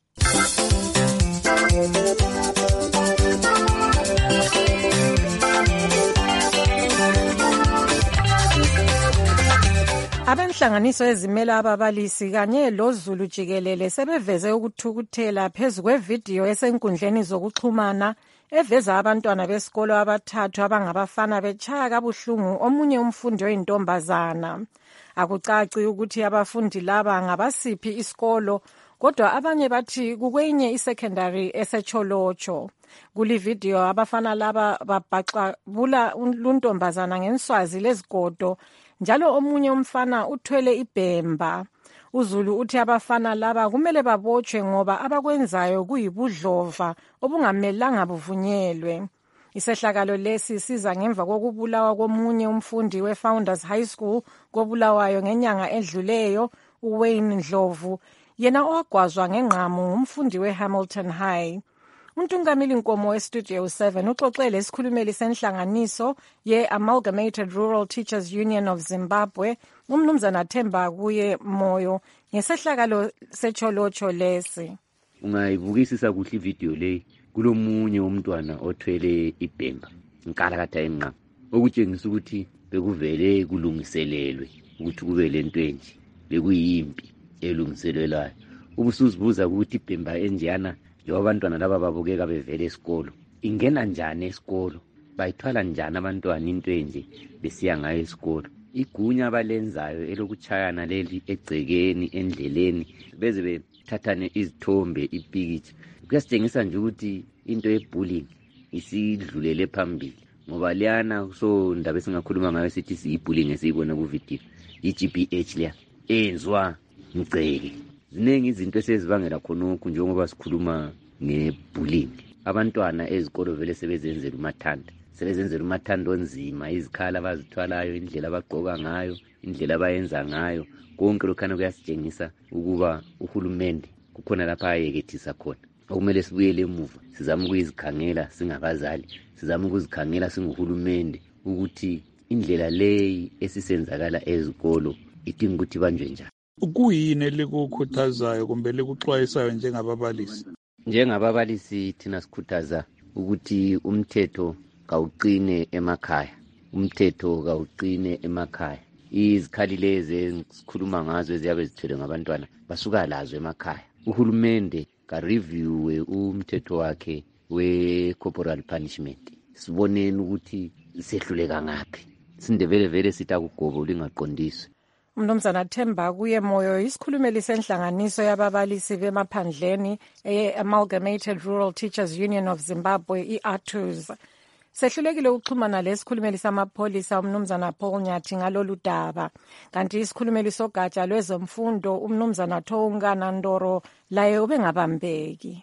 Abenhlanganiso ezimela ababalisi kanye loZulu jikelele sebeveze ukuthukuthela phezu kwevidiyo esenkundleni zokuxhumana eveza abantwana besikolo abathathu abangabafana betshaya kabuhlungu omunye umfundi oyintombazana. Akucaci ukuthi abafundi laba ngabasiphi isikolo, kodwa abanye bathi kukwenye isecondary eseCholocho. Kuli video abafana laba babhaxabula luntombazana ngenswazi lezigodo, njalo omunye umfana uthwele ibhemba. uZulu uthi abafana laba kumele babotshwe ngoba abakwenzayo kuyibudlova obungamelanga buvunyelwe. Isehlakalo lesi siza ngemva kokubulawa komunye umfundi weFounders High School kobulawayo ngenyanga edluleyo uWayne Ndlovu, yena owagwazwa ngengqamu ngumfundi weHamilton High. Untungameli Nkomo weStudio 7 uxoxele isikhulumeli senhlanganiso ye-Amalgamated Rural Teachers Union of Zimbabwe, umnumzana Themba kuye Moyo, ngesehlakalo seCholocho lesi. Ungayibukisisa kuhle ivideo le, kulomunye umntwana othwele ibhemba nkalakatha enqa, okutshengisa ukuthi bekuvele kulungiselelwe ukuthi kube lento enje, bekuyimpi elungiselelwayo. Ubusuzibuza ukuthi ibhemba enjeyana abantwana laba babukeka bevele esikolo ingena njani esikolo, bayithwala njani abantwana into enje besiya ngayo esikolo. Igunya abalenzayo elokuchayana leli egcekeni endleleni beze bethathane izithombe ipikitsha, kuyasitshengisa nje ukuthi into ye-bullying isidlulele phambili, ngoba liyana so ndaba esingakhuluma ngayo sithi siyi-bullying esiyibona kuvidiyo i-GBH leya enziwa mgceke. Ziningi izinto esezibangela khonokho njengoba sikhuluma nge-bullying. Abantwana ezikolo vele sebezenzela umathanda, sebezenzela umathanda onzima, izikhala abazithwalayo, indlela abagqoka ngayo, indlela abayenza ngayo, konke lokhana kuyasitshengisa ukuba uhulumende kukhona lapha ayekethisa khona. Okumele sibuyele emuva, sizama ukuyizikhangela singabazali, sizama ukuzikhangela singuhulumende ukuthi indlela leyi esisenzakala ezikolo idinga ukuthi banjwe njani. Kuyini elikukhuthazayo kumbe likuxwayisayo njengababalisi? Njengababalisi thina sikhuthaza ukuthi umthetho kawuqine emakhaya, umthetho kawuqine emakhaya. Izikhali lezi esikhuluma ngazo eziyabe zithwele ngabantwana basuka lazo emakhaya. Uhulumende ka-reviewe umthetho wakhe we-corporal punishment, siboneni ukuthi sehluleka ngaphi. Sindebele vele sithi akugobo lingaqondiswe. Umnumzana Themba kuye Moyo isikhulumeli senhlanganiso yababalisi bemaphandleni e-Amalgamated Rural Teachers Union of Zimbabwe, i-ATUZ. Sehlulekile ukuxhumana lesikhulumeli samapholisa umnumzana Paul Nyathi ngalolu daba, kanti isikhulumeli sogatsha lwezemfundo umnumzana Thongana Ndoro laye ubengabambeki.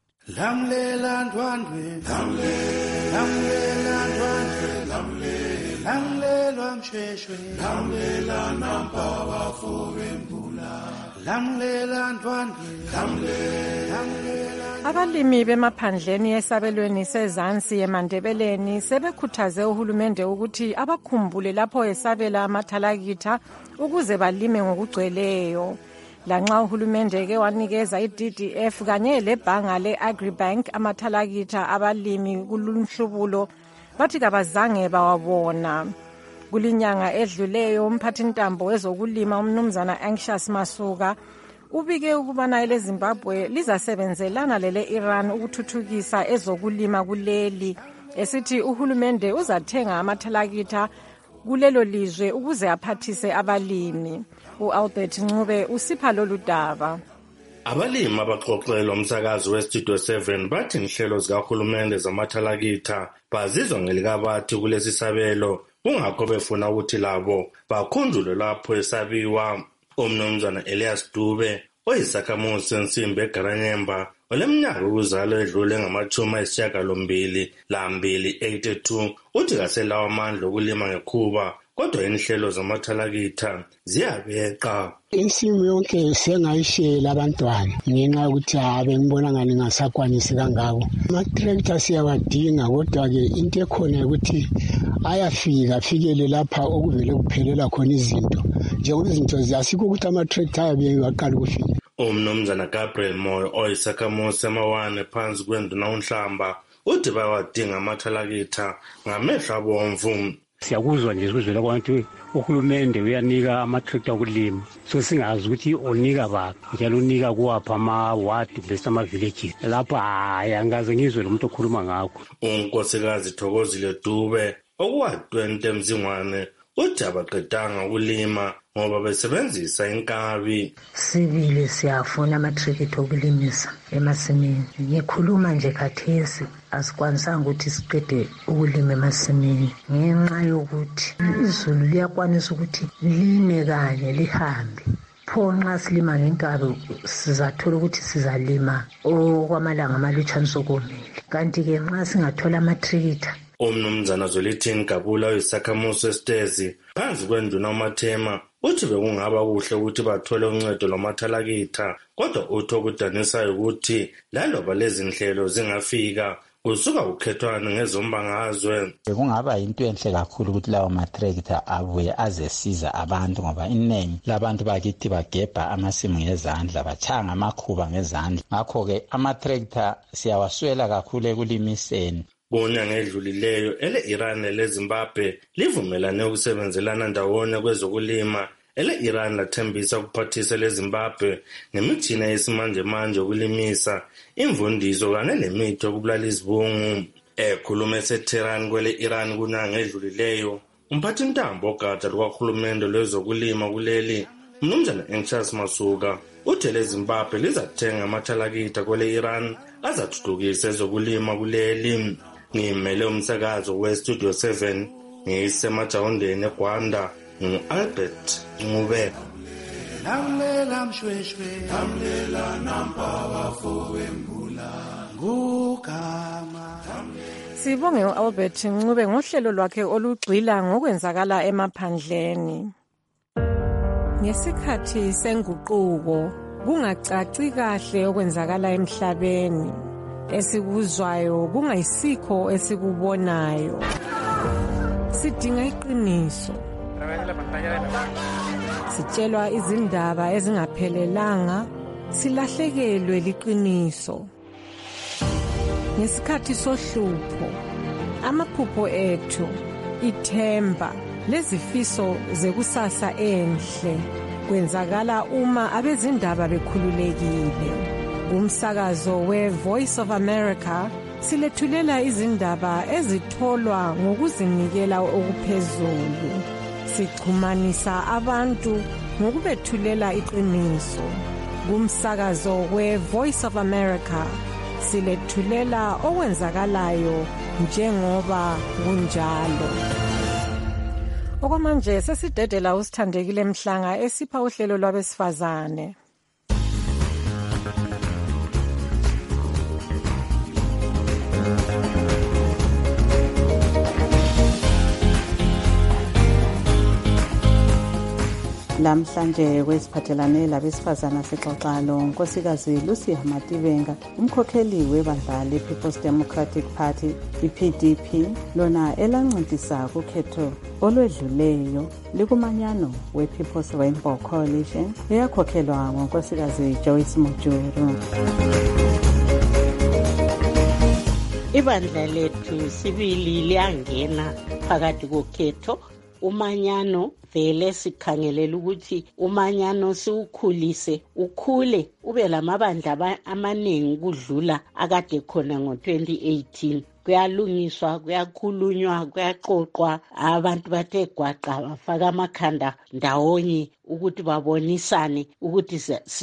Lamlela ndwandwe, lamlela ndwandwe, lamlelwa msheshwe, lamlela nampa bafove mbula, lamlela ndwandwe, lamlela. Abalimi bemaphandleni esabelweni sezansi eMandebeleni sebekhuthaze uhulumende ukuthi abakhumbule lapho esabela amathalakitha ukuze balime ngokugcweleyo. Lanxa uhulumende ke wanikeza i-DDF kanye lebhanga le-Agribank amathalakitha abalimi kulunhlubulo, bathi kabazange bawabona. Kulinyanga edluleyo umphathintambo wezokulima umnumzana Anxious Masuka ubike ukubana ele Zimbabwe lizasebenzelana lele Iran ukuthuthukisa ezokulima kuleli, esithi uhulumende uzathenga amathalakitha kulelo lizwe ukuze aphathise abalimi. U-Albert Ncube usipha lolu daba. Abalimi abaxoxelwa umsakazi weStudio 7 bathi inhlelo zikahulumende zamathalakitha bazizwa ngelikabathi kulesi sabelo, kungakho befuna ukuthi labo bakhunjulwe lapho esabiwa. Umnumzana Elias Dube oyisakhamuzi sensimbi eGaranyemba oleminyaka ukuzalwa edlule ngama-82 uthi kaselawo amandla okulima ngekhuba, kodwa inhlelo zamathalakitha ziyabeqa. Insimu yonke sengayishela abantwana ngenxa yokuthi bengibona ngani ngasakwanisi kangako. Ama-tractor siyawadinga, kodwa-ke into ekhona ukuthi afikele lapha okuvele kuphelela khona izinto. Njengoba izinto asikho ukuthi ama-tractor ayabe aqala ukufika. Umnumzana Gabriel Moyo oyisakhamuzi emawane phansi kwenduna uNhlamba uthi bawadinga amathalakitha ngamehlo abomvu. Siyakuzwa nje ukuzwela kwabantu uhulumende uyanika ama-tractor okulima, so singazi ukuthi onika baphi njalo unika kuwapha ama-ward bese ama-villages. Lapho angaze ngizwe lo muntu okhuluma ngakho. Unkosikazi Thokozile Dube okuwa-20 Mzingwane uthi abaqedanga ukulima ngoba besebenzisa inkabi. Sibili siyafuna ama-tractor okulimisa emasimini. Ngikhuluma nje khathesi asikwanisanga ukuthi siqede ukulima emasimini ngenxa yokuthi izulu liyakwanisa ukuthi line kanye lihambe. Pho nxa silima ngenkabi sizathola ukuthi sizalima okwamalanga amalutshwane sokomile, kanti-ke nxa singathola ama-tractor. Umnumzana Zwelithini Gabula oyisakhamuzi esitezi phansi kwenduna uMathema uthi bekungaba kuhle ukuthi bathole uncedo lwamathalakitha, kodwa uthi okudanisayo ukuthi laloba lezi nhlelo zingafika usuka ukhethwana ngezombangazwe. Kungaba yinto enhle kakhulu ukuthi lawo ma-tractor abuye azesiza abantu, ngoba iningi labantu bakithi bagebha amasimu ngezandla, bachanga amakhuba ngezandla. Ngakho-ke ama-tractor siyawaswela kakhulu ekulimiseni. Kunyanga edlulileyo ele-Iran nele-Zimbabwe livumelane ukusebenzelana ndawonye kwezokulima. Ele-Iran lathembisa ukuphathisa le-Zimbabwe ngemitshina yesimanje-manje yokulimisa, imvundiso kanye nemithi yokubulala izibungu. Ekhuluma eseTehran kwele-Iran kunyanga edlulileyo, umphathintambo ogada lukahulumende lwezokulima kuleli, Mnumzana Anxious Masuka, uthe le-Zimbabwe lizathenga amathalakitha kwele-Iran azathuthukisa ezokulima kuleli. Ngimele umsakazo weStudio 7 ngisemajawundeni eGwanda ngu-Albert Ncube. Lamlela mshweshwe, lamlela nampawa fowembula ngugama. Sibonge u-Albert Ncube ngohlelo lwakhe olugxila ngokwenzakala emaphandleni. Ngesikhathi senguquko kungacaci kahle okwenzakala emhlabeni. Esikuzwayo kungayisikho esikubonayo. Sidinga iqiniso. Sitshelwa izindaba ezingaphelelanga, silahlekelwe liqiniso. Ngesikhathi sohlupho, amaphupho ethu, ithemba, lezifiso zekusasa enhle kwenzakala uma abezindaba bekhululekile. Umsakazo we-Voice of America silethulela izindaba ezitholwa ngokuzinikela okuphezulu. Sixhumanisa abantu ngokubethulela iqiniso. Kumsakazo we-Voice of America silethulela okwenzakalayo njengoba kunjalo. Okwamanje sesidedela usithandekile Mhlanga esipha uhlelo lwabesifazane. Lamhlanje kwesiphathelane labesifazana sixoxa lonkosikazi Lucy Mativenga, umkhokheli webandla le-People's Democratic Party i-PDP, lona elancintisa kukhetho olwedluleyo likumanyano we-People's Rainbow Coalition eyakhokhelwa ngonkosikazi Joyce Mujuru. Ibandla lethu sibili liyangena phakathi kokhetho. Umanyano vele sikhangelela ukuthi umanyano siwukhulise ukhule ube lamabandla amaningi kudlula akade khona ngo-2018. kuyalungiswa, kuyakhulunywa, kuyaxoxwa, abantu bathe gwaqa bafaka amakhanda ndawonye ukuthi babonisane ukuthi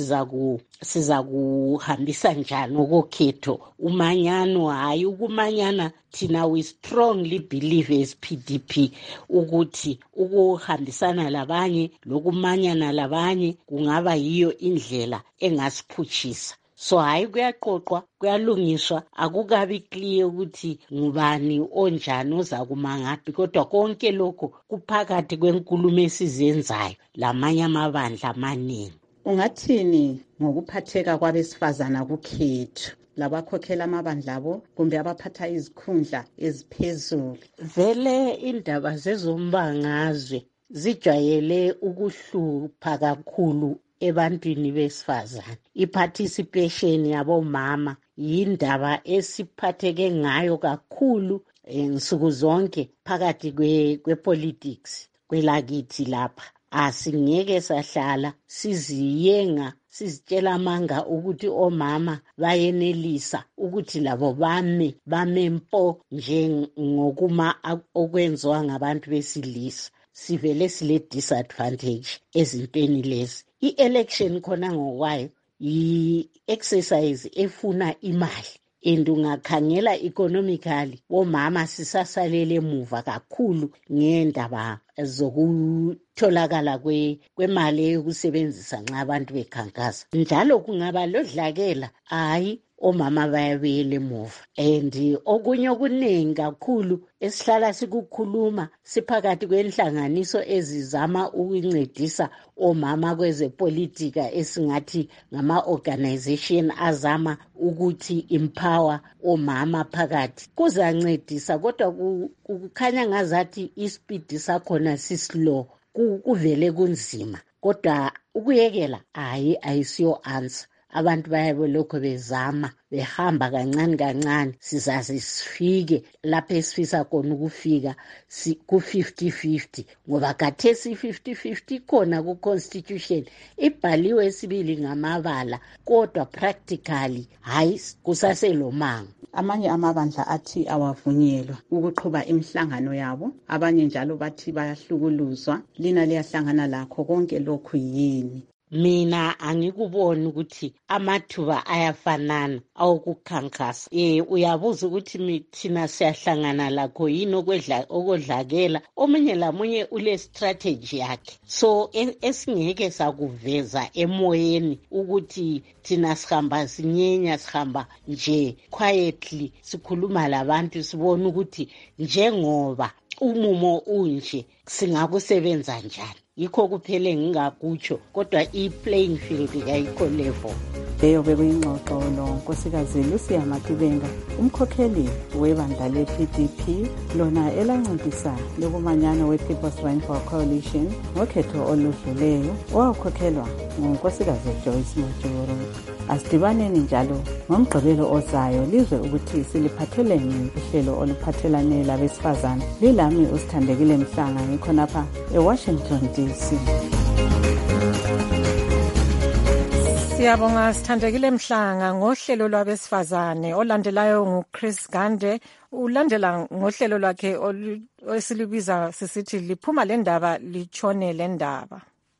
siza kuhambisa njani okokhetho. Umanyano hayi ukumanyana, thina we strongly believe as PDP ukuthi ukuhambisana labanye lokumanyana labanye kungaba yiyo indlela engasiphutshisa. So hayi kuyaxoxwa, kuyalungiswa, akukabi clear ukuthi ngubani onjani ozakuma ngaphi, kodwa konke lokho kuphakathi kwenkulumo esizenzayo lamanye amabandla amaningi. Ungathini ngokuphatheka kwabesifazana kukhetho labakhokhela amabandla abo kumbe abaphatha izikhundla eziphezulu? Vele indaba zezombangazwe zijwayele ukuhlupha kakhulu ebantwini besifazane. I-participation yabomama yindaba esiphatheke ngayo kakhulu nsuku zonke phakathi kwe-politics kwelakithi lapha. Asingeke sahlala siziyenga sizitshela amanga ukuthi omama bayenelisa ukuthi labo bame mpo njengokuma okwenziwa ngabantu besilisa. Sivele sile disadvantage ezintweni lezi. I-election khona ngokwayo yi-exercise efuna imali, and ungakhangela economically omama sisasalele emuva kakhulu ngendaba zokutholakala kwemali yokusebenzisa nxa abantu bekhankasa. Njalo kungaba lodlakela hayi omama bayabuyela emuva. And okunye okuningi kakhulu esihlala sikukhuluma siphakathi kwenhlanganiso ezizama ukuncedisa omama kwezepolitika esingathi ngama-organization azama ukuthi empower omama phakathi. Kuzancedisa kodwa kukhanya ngazathi ispeed sakhona sislow, kuvele kunzima, kodwa ukuyekela hayi ayisiyo answer. Abantu bayabe lokho bezama behamba kancane kancane sizaze sifike lapho esifisa khona ukufika ku-50-50, ngoba khathesi 50-50 khona ku-constitution ibhaliwe esibili ngamabala, kodwa practically hayi kusaselomango. Amanye amabandla athi awavunyelwa ukuqhuba imihlangano yabo, abanye njalo bathi bayahlukuluzwa. Lina liyahlangana lakho konke lokhu yini? Mina angikuboni ukuthi amathuba ayafanana awokukhankasa. Uyabuza ukuthi thina siyahlangana lakho yini okodlakela. Omunye lamunye ule strategy yakhe, so esingeke sakuveza emoyeni ukuthi thina sihamba sinyenya, sihamba nje quietly sikhuluma labantu sibona ukuthi njengoba umumo unje singakusebenza njani. Yikho kuphele ngingakutsho, kodwa i-playing field kayikho level. Leyo bekuyingxoxo Nkosikazi Lucia Matubenga, umkhokheli webandla le-PDP lona elancedisa lokumanyana we-People's Rainbow Coalition ngokhetho oludluleyo owawukhokhelwa nguNkosikazi Joyce Mujuru. Asidibaneni njalo ngomgqibelo ozayo lizwe ukuthi siliphatheleni uhlelo oluphathelane labesifazane. Lilami uSithandekile Mhlanga ngikhonapha eWashington DC. Siyabonga Sithandekile Mhlanga ngohlelo lwabesifazane. Olandelayo nguChris Gande, ulandela ngohlelo lwakhe esilibiza sisithi liphuma le ndaba litshone le ndaba.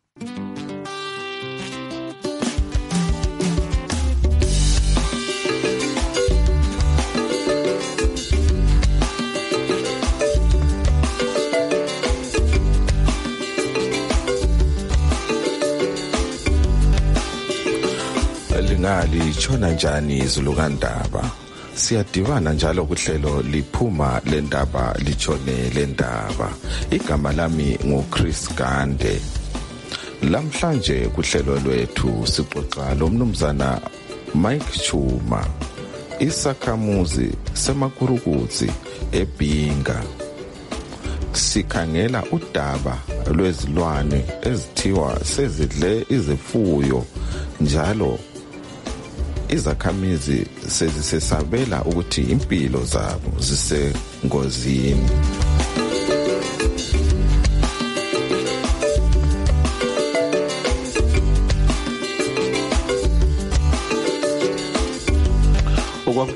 Litshona njani izulu kaNdaba? Siyadibana njalo kuhlelo liphuma le ndaba litshone le ndaba. Igama lami nguChris Gande. Lamhlanje kuhlelo lwethu sixoxa lomnumzana Mike Chuma, isakhamuzi semakurukutsi eBhinga. Sikhangela udaba lwezilwane ezithiwa sezidle izifuyo, njalo izakhamizi sezisesabela ukuthi impilo zabo zisengozini.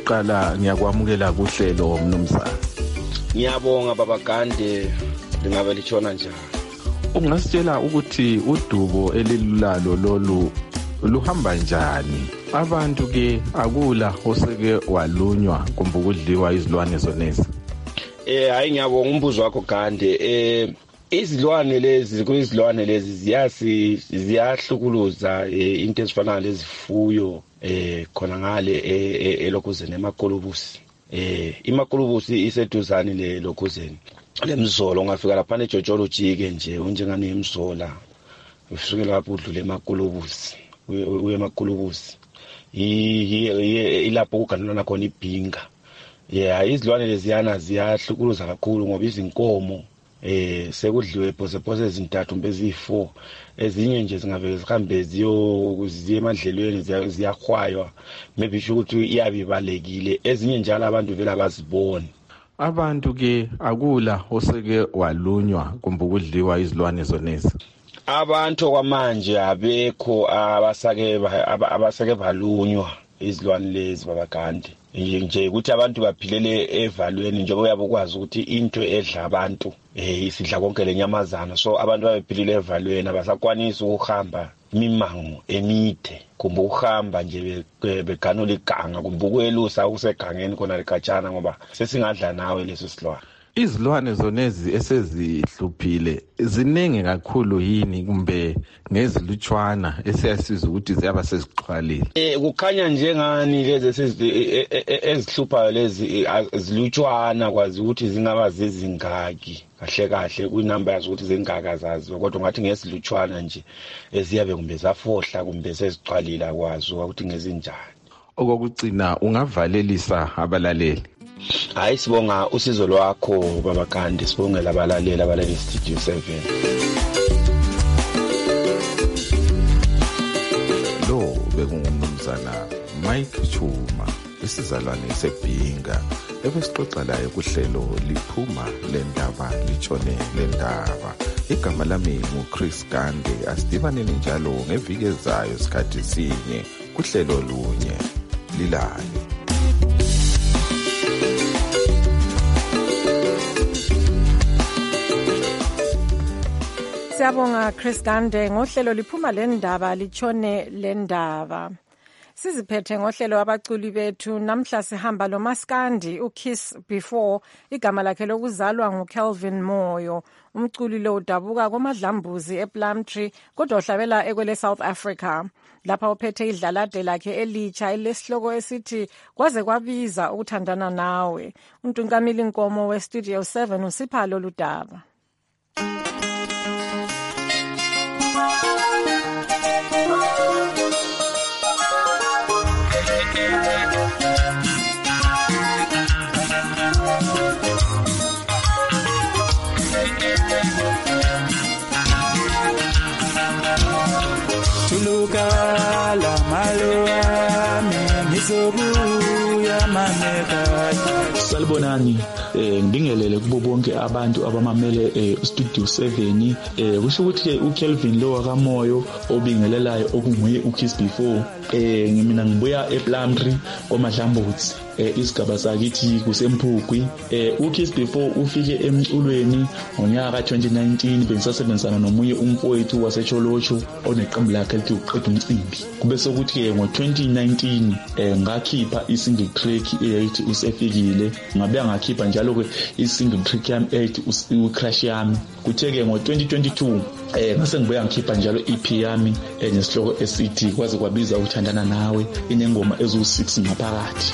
okokuqala ngiyakwamukela kuhlelo mnumzana. Ngiyabonga baba Gande, lingabe litshona njani? Ungasitshela ukuthi udubo elilulalo lolu luhamba njani? Abantu ke akula oseke walunywa kumbe ukudliwa izilwane zonezi. Hayi ngiyabonga umbuzo wakho Gande. Izilwane lezi ziyahlukuluza into ezifana lezifuyo khona ngale eLokuzeni eMakolobusi. iMakolobusi iseduzane leLokuzeni. Lemzolo ungafika lapha eJojolo ujike nje unjengane emzola. Usukela lapho udlule eMakolobusi. Uye eMakolobusi. Ilapho kuganana khona ibhinga. Izilwane leziyana ziyahlukuluza kakhulu ngoba izinkomo sekudliwe phose ezintathu mbezi4 ezinye nje zingavele zihambe ziye emadlelweni ziyahwaywa maybe isho ukuthi iyabibalekile ezinye njalo abantu vele abaziboni. Abantu ke akula oseke walunywa kumbe ukudliwa izilwane zonezi. Abantu kwamanje abekho abasake balunywa izilwane lezi baba Gandhi. Nje ukuthi abantu baphilele evalweni njengoba uyabukwazi ukuthi into edla abantu isidla konke lenyamazana, so abantu babephilile evalweni abasakwanisi ukuhamba imimango emide kumbe ukuhamba nje beganula iganga kumbe ukwelusa ukusegangeni khona likatshana ngoba sesingadla nawe leso silwane. Izilwane zonezi esezihluphile ziningi kakhulu yini kumbe ngezilutshwana esiyasiza ukuthi ziyaba sezixhwalile? Kukhanya njengani lezi ezihluphayo lezi zilutshwana kwazi ukuthi zingaba zezingaki kahle kunamba yazo ukuthi zingaka zazi kodwa ngathi ngesilutshwana nje eziyabe kumbe zafohla kumbe sezixhwalile kwazi ukuthi ngezinjani. Okugcina ungavalelisa abalaleli. Hayi sibonga usizo lwakho baba Gandhi, sibongela abalaleli Studio 7. Lo bekungumnumzana Mike Chuma, isizalwane sebhinga ebesixoxa laye kuhlelo liphuma lendaba litshone lendaba. Igama lami nguChris Gande. Asidibaneni njalo ngeviki ezayo sikhathi sinye kuhlelo lunye lilale. Siyabonga Chris Gande ngohlelo liphuma lendaba litshone lendaba. Siziphethe ngohlelo abaculi bethu namhla sihamba lo Maskandi uKiss Before, igama lakhe lokuzalwa nguKelvin Moyo. Umculi lo udabuka koMadlambuzi ePlumtree kodwa uhlabela ekwele South Africa. Lapha uphethe idlalade lakhe elitsha elesihloko esithi kwaze kwabiza ukuthandana nawe. Untunkamili Nkomo weStudio 7 usipha lolu daba. Tulukala maluame nizobuya maneka. Salibonani, ngibingelele kubo bonke abantu abamamele Studio 7. Kusho ukuthi uKelvin lo wakamoyo obingelelayo okunguye uKiss Before. Mina ngibuya ePlumtree koMadlambuzi. Isigaba sakithi kusemphukwi. uKiss Before ufike emculweni ngonyaka ka2019 bengisasebenzana nomunye umfowethu waseCholocho oneqembu lakhe lithi uqeda umcimbi. Kube sokuthi ke ngo2019 ngakhipha isingle track eyayithi usefikile. Ngabe ngakhipha njalo ke isingle track yami ethi uCrush yami. Kuthe ke ngo2022 ngase ngibuya ngikhipha njalo EP yami enesihloko esithi kwaze kwabiza ukuthandana nawe, inengoma ezu6 ngaphakathi.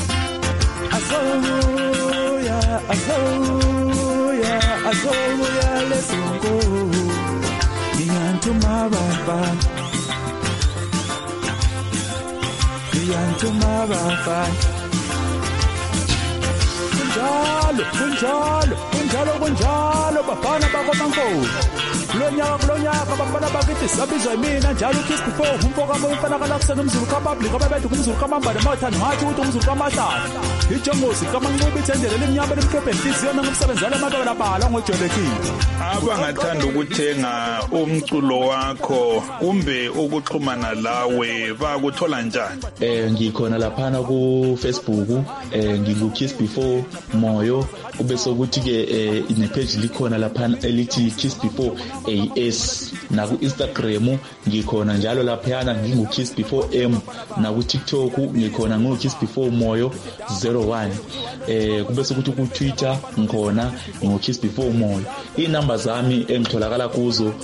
Azoya lesongo ngiyantuma bafana kunjalo bafana bakoMankosi. kulonyaka bafana bakithi sabizwa yimina njalo ukiss before umfoka moyo umfana kalakusena umzulu kapublic ababethu kumzulu kamambane mawuthanda ngathi ukuthi umzulu kamahlala ijongosi kamancubi ithendele lemnyama lemhlophe enhliziyo nangomsebenzala amabala ngojolekile abangathanda ukuthenga umculo wakho kumbe ukuxhumana lawe bakuthola njani? Ngikhona laphana ku Facebook ngingu-Kiss Before Moyo kube sokuthi ke ine-page likhona laphana elithi Kiss Before AS na ku Instagram ngikhona njalo laphana ngingu-Kiss Before M na ku TikTok ngikhona ngo-Kiss Before Moyo 01 kube sokuthi ku Twitter ngikhona ngo-Kiss Before Moyo. Inamba zami engitholakala kuzo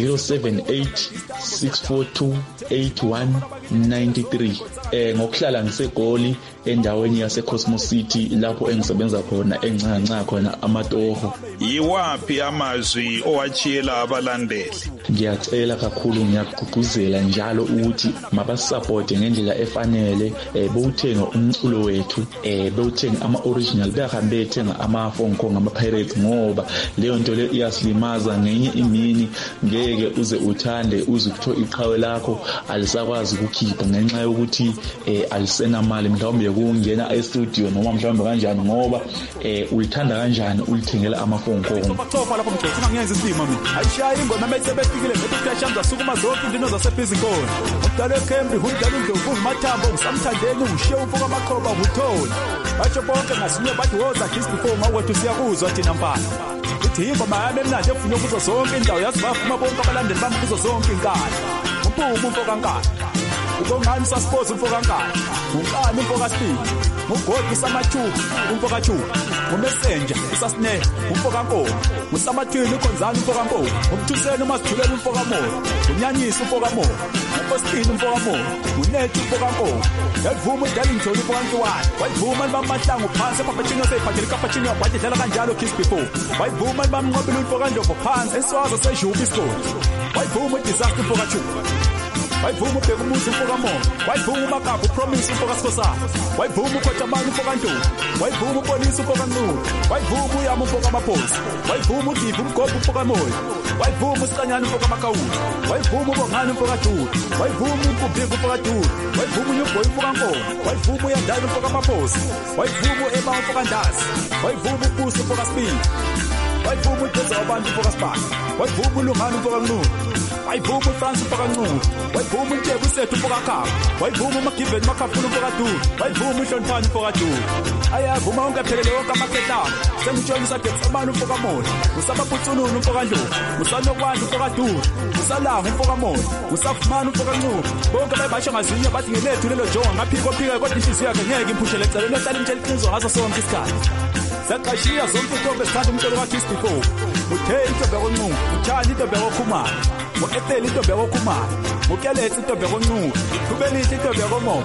078 ngokuhlala ngisegoli endaweni yase Cosmos City lapho engisebenza khona encanca khona amatoho. Yiwapi amazwi owachiyela abalandeli? Ngiyacela kakhulu ngiyagqugquzela njalo ukuthi mabasupport ngendlela efanele bowuthenga umculo wethu bowuthenga ama original behambe ethenga ama phone call ngama pirates ngoba leyo nto le iyasilimaza ngenye imini ngeke uze uthande uze ukuthola iqhawe lakho alisakwazi ukukhipha ngenxa yokuthi alisena mali mhlawumbe ukungena e-studio noma mhlawumbe kanjani ngoba ulithanda kanjani ulithengela ama phone call. Bachofa lapho mgcina ngiyenza isimo mina ayishaya ingoma besebefikile ngesikhathi zasukuma zonke into zasebhizikhona udala eKembi udala indlovu umathambo usamthandeni ushiye umfoka amakhoba utholi batsho bonke ngasinye bathi woza Kiss Before mawethu siyakuzwa thina mfana ithi ingoma yami emnandi efuna kuzo zonke indawo yazibafuma bonke abalandeli bami kuzo zonke inkani uphuma umfoka nkani ubongani sasipoza umfoka nkani unkani umfoka Steve ngugodi samathuba umfoka thuba umessenger isasine umfoka nko musamathini ukhonzana umfoka nko umthuseni umasithulela umfoka moyo unyanyisa umfoka moyo uPostini umfoka moyo unethi umfoka nko yavuma udala ngitholi umfoka nkiwani wayivuma bamahlangu phansi ephaphatshini yaseyiphathela ikaphatshini yabathi dlala kanjalo Kiss Before wayivuma bamnqobela umfoka ndlovu phansi eswaza sejuba isikole wayivuma disaster umfoka thuba wayivuma ubheka umuzi umfoka moyo wayivuma umakapha upromise umfoka Sikhosana wayivuma ukhothamani umfoka Ntombi wayivuma upolisi umfoka Nculu wayivuma uyama umfoka Maphosi wayivuma uDivu umgobha umfoka Moyo wayivuma uSikanyana umfoka Makawuli wayivuma uBongani umfoka Julu wayivuma uNkubhika umfoka Dulu wayivuma uNyuboy umfoka Nkomo wayivuma uYandani umfoka Maphosi wayivuma uEma umfoka Ndazi wayivuma uBusi umfoka Sibili wayivuma uDloza wabantu umfoka Sibali wayivuma uLungani umfoka Nculu wayivuma uFrance umfoka Nculu wayivuma uNtshebe uSethu umfoka Khaba wayivuma uMagiveni Makhaphula umfoka Dulu wayivuma uNhlonthani umfoka Dulu ayavuma onke phelele wonke amaketama sengitshonisa Getsamani umfoka Moyo uSabaphuthununu umfoka Ndlovu uSanokwandla umfoka Dulu uSalanga umfoka Moyo uSafumana umfoka Nculu bonke bayibasho ngazinye bathi ngelethu lelo jonga ngaphika kodwa inhliziyo yakhe ngeke imphushele eceleni ehlala imtshela iqiniso ngaso sonke isikhathi saqashiya zonke intombi ezithanda umculo kaKiss Before utheni intombi yakoNculu uthani intombi yakoKhumalo uEtheli intombi yakoKhumalo uKeletsi intombi yakoNculu ubelihle intombi yakoMoyo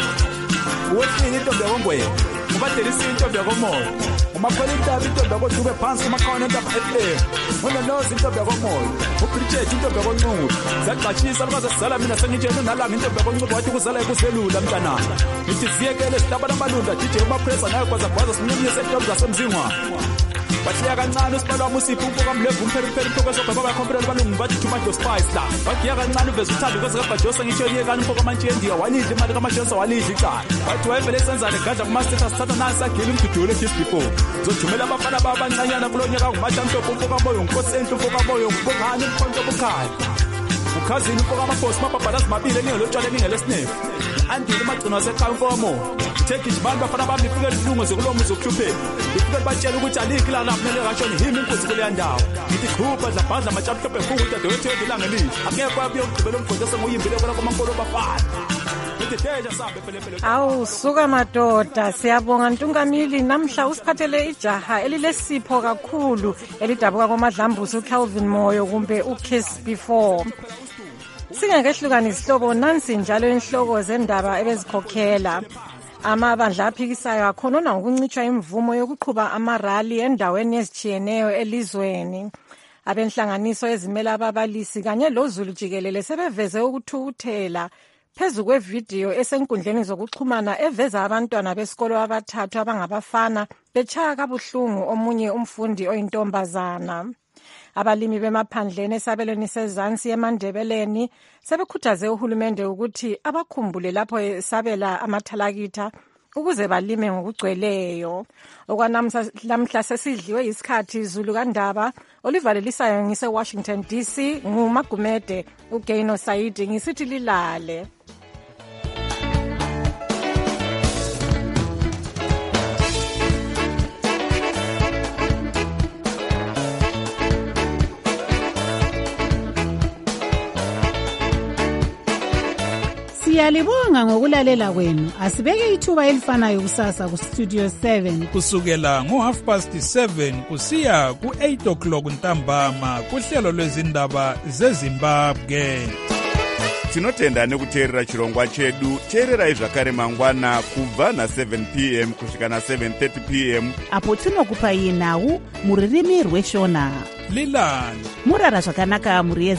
uWesile intombi yakoNgwenya uBadelisi intombi yakoMoyo uMapholintaba intombi yakoDube phansi kumakhona entaba FM uNonozi intombi yakoMoyo uBridget intombi yakoNculu saqashisa lukaze sizala mina sengitshela unalanga intombi yakoNculu wathi kuzala ekuzelula mntanami ngithi siyekele sidaba namalunda DJ uMapresa naye kwazagwaza sinyumye setombi zasemzingwane bathiya kancane usibalo wami usipho umfoka mlevu umpheripheri umfoka esobheka bakhompelele balungu bathi tomato spice la bathiya kancane uveza uthando kwezikabhajosa ngitsho yekani umfoka amantshiyendika walidla imali kamajosa walidla icala bathi wayevele esenzane gadla kumastatus thatha nansi agile umdudulo Kiss Before zojumela abafana babancanyana kulo nyaka ngumatha mhlophe umfoka Moyo ngukhosi enhle umfoka Moyo ngubongani umkhonto bukhaya ukhazini umfoka Maphosi mabhabhalazi mabili ningelotshwala ningelesinefu andile magcino wasekhaya umfoka Moyo take it bani bafana bami nifike lilunguze kulo muzi okuhlupheni nifike batshela ukuthi alikhi lana kumele kashoni yimi inkosi kuleya ndawo ngithi khupha dlabhadla matsha mhlophe mfuku udadewethu ilanga elihle angeke kwabuye ukugqibela umgodi osenguyimbile kona komankolo bafana Awu suka madoda siyabonga Ntungamili namhla usiphathele ijaha elilesipho kakhulu elidabuka kwamadlambusi uCalvin Moyo kumbe uKiss Before singakehlukanisa isihlobo nansi njalo inhloko zendaba ebezikhokhela amabandla aphikisayo akhonona ngokuncitshwa imvumo yokuqhuba amarali endaweni ezitshiyeneyo elizweni abenhlanganiso ezimela ababalisi kanye loZulu jikelele sebeveze ukuthukuthela phezu kwevidiyo esenkundleni zokuxhumana eveza abantwana besikolo abathathu abangabafana betshaya kabuhlungu omunye umfundi oyintombazana Abalimi bemaphandleni esabelweni sezansi eMandebeleni sebekhuthaze uhulumende ukuthi abakhumbule lapho esabela amathalakitha ukuze balime ngokugcweleyo. Okwanamhla sesidliwe isikhathi Zulu kaNdaba olivalelisayo ngise-Washington DC nguMagumede uGaino Saidi ngisithi lilale. Siyalibonga ngokulalela kwenu. Asibeke ithuba elifanayo kusasa ku Studio 7 kusukela ngo7:30 kusiya ku8:00 ntambama kuhlelo lwezindaba zeZimbabwe. Tinotenda nekuteerera chirongwa chedu. Teererai zvakare mangwana kubva na7 p.m. kusvika na7:30 p.m. apo tinokupai nhau muririmi rweshona. Lilani murara zvakanaka muri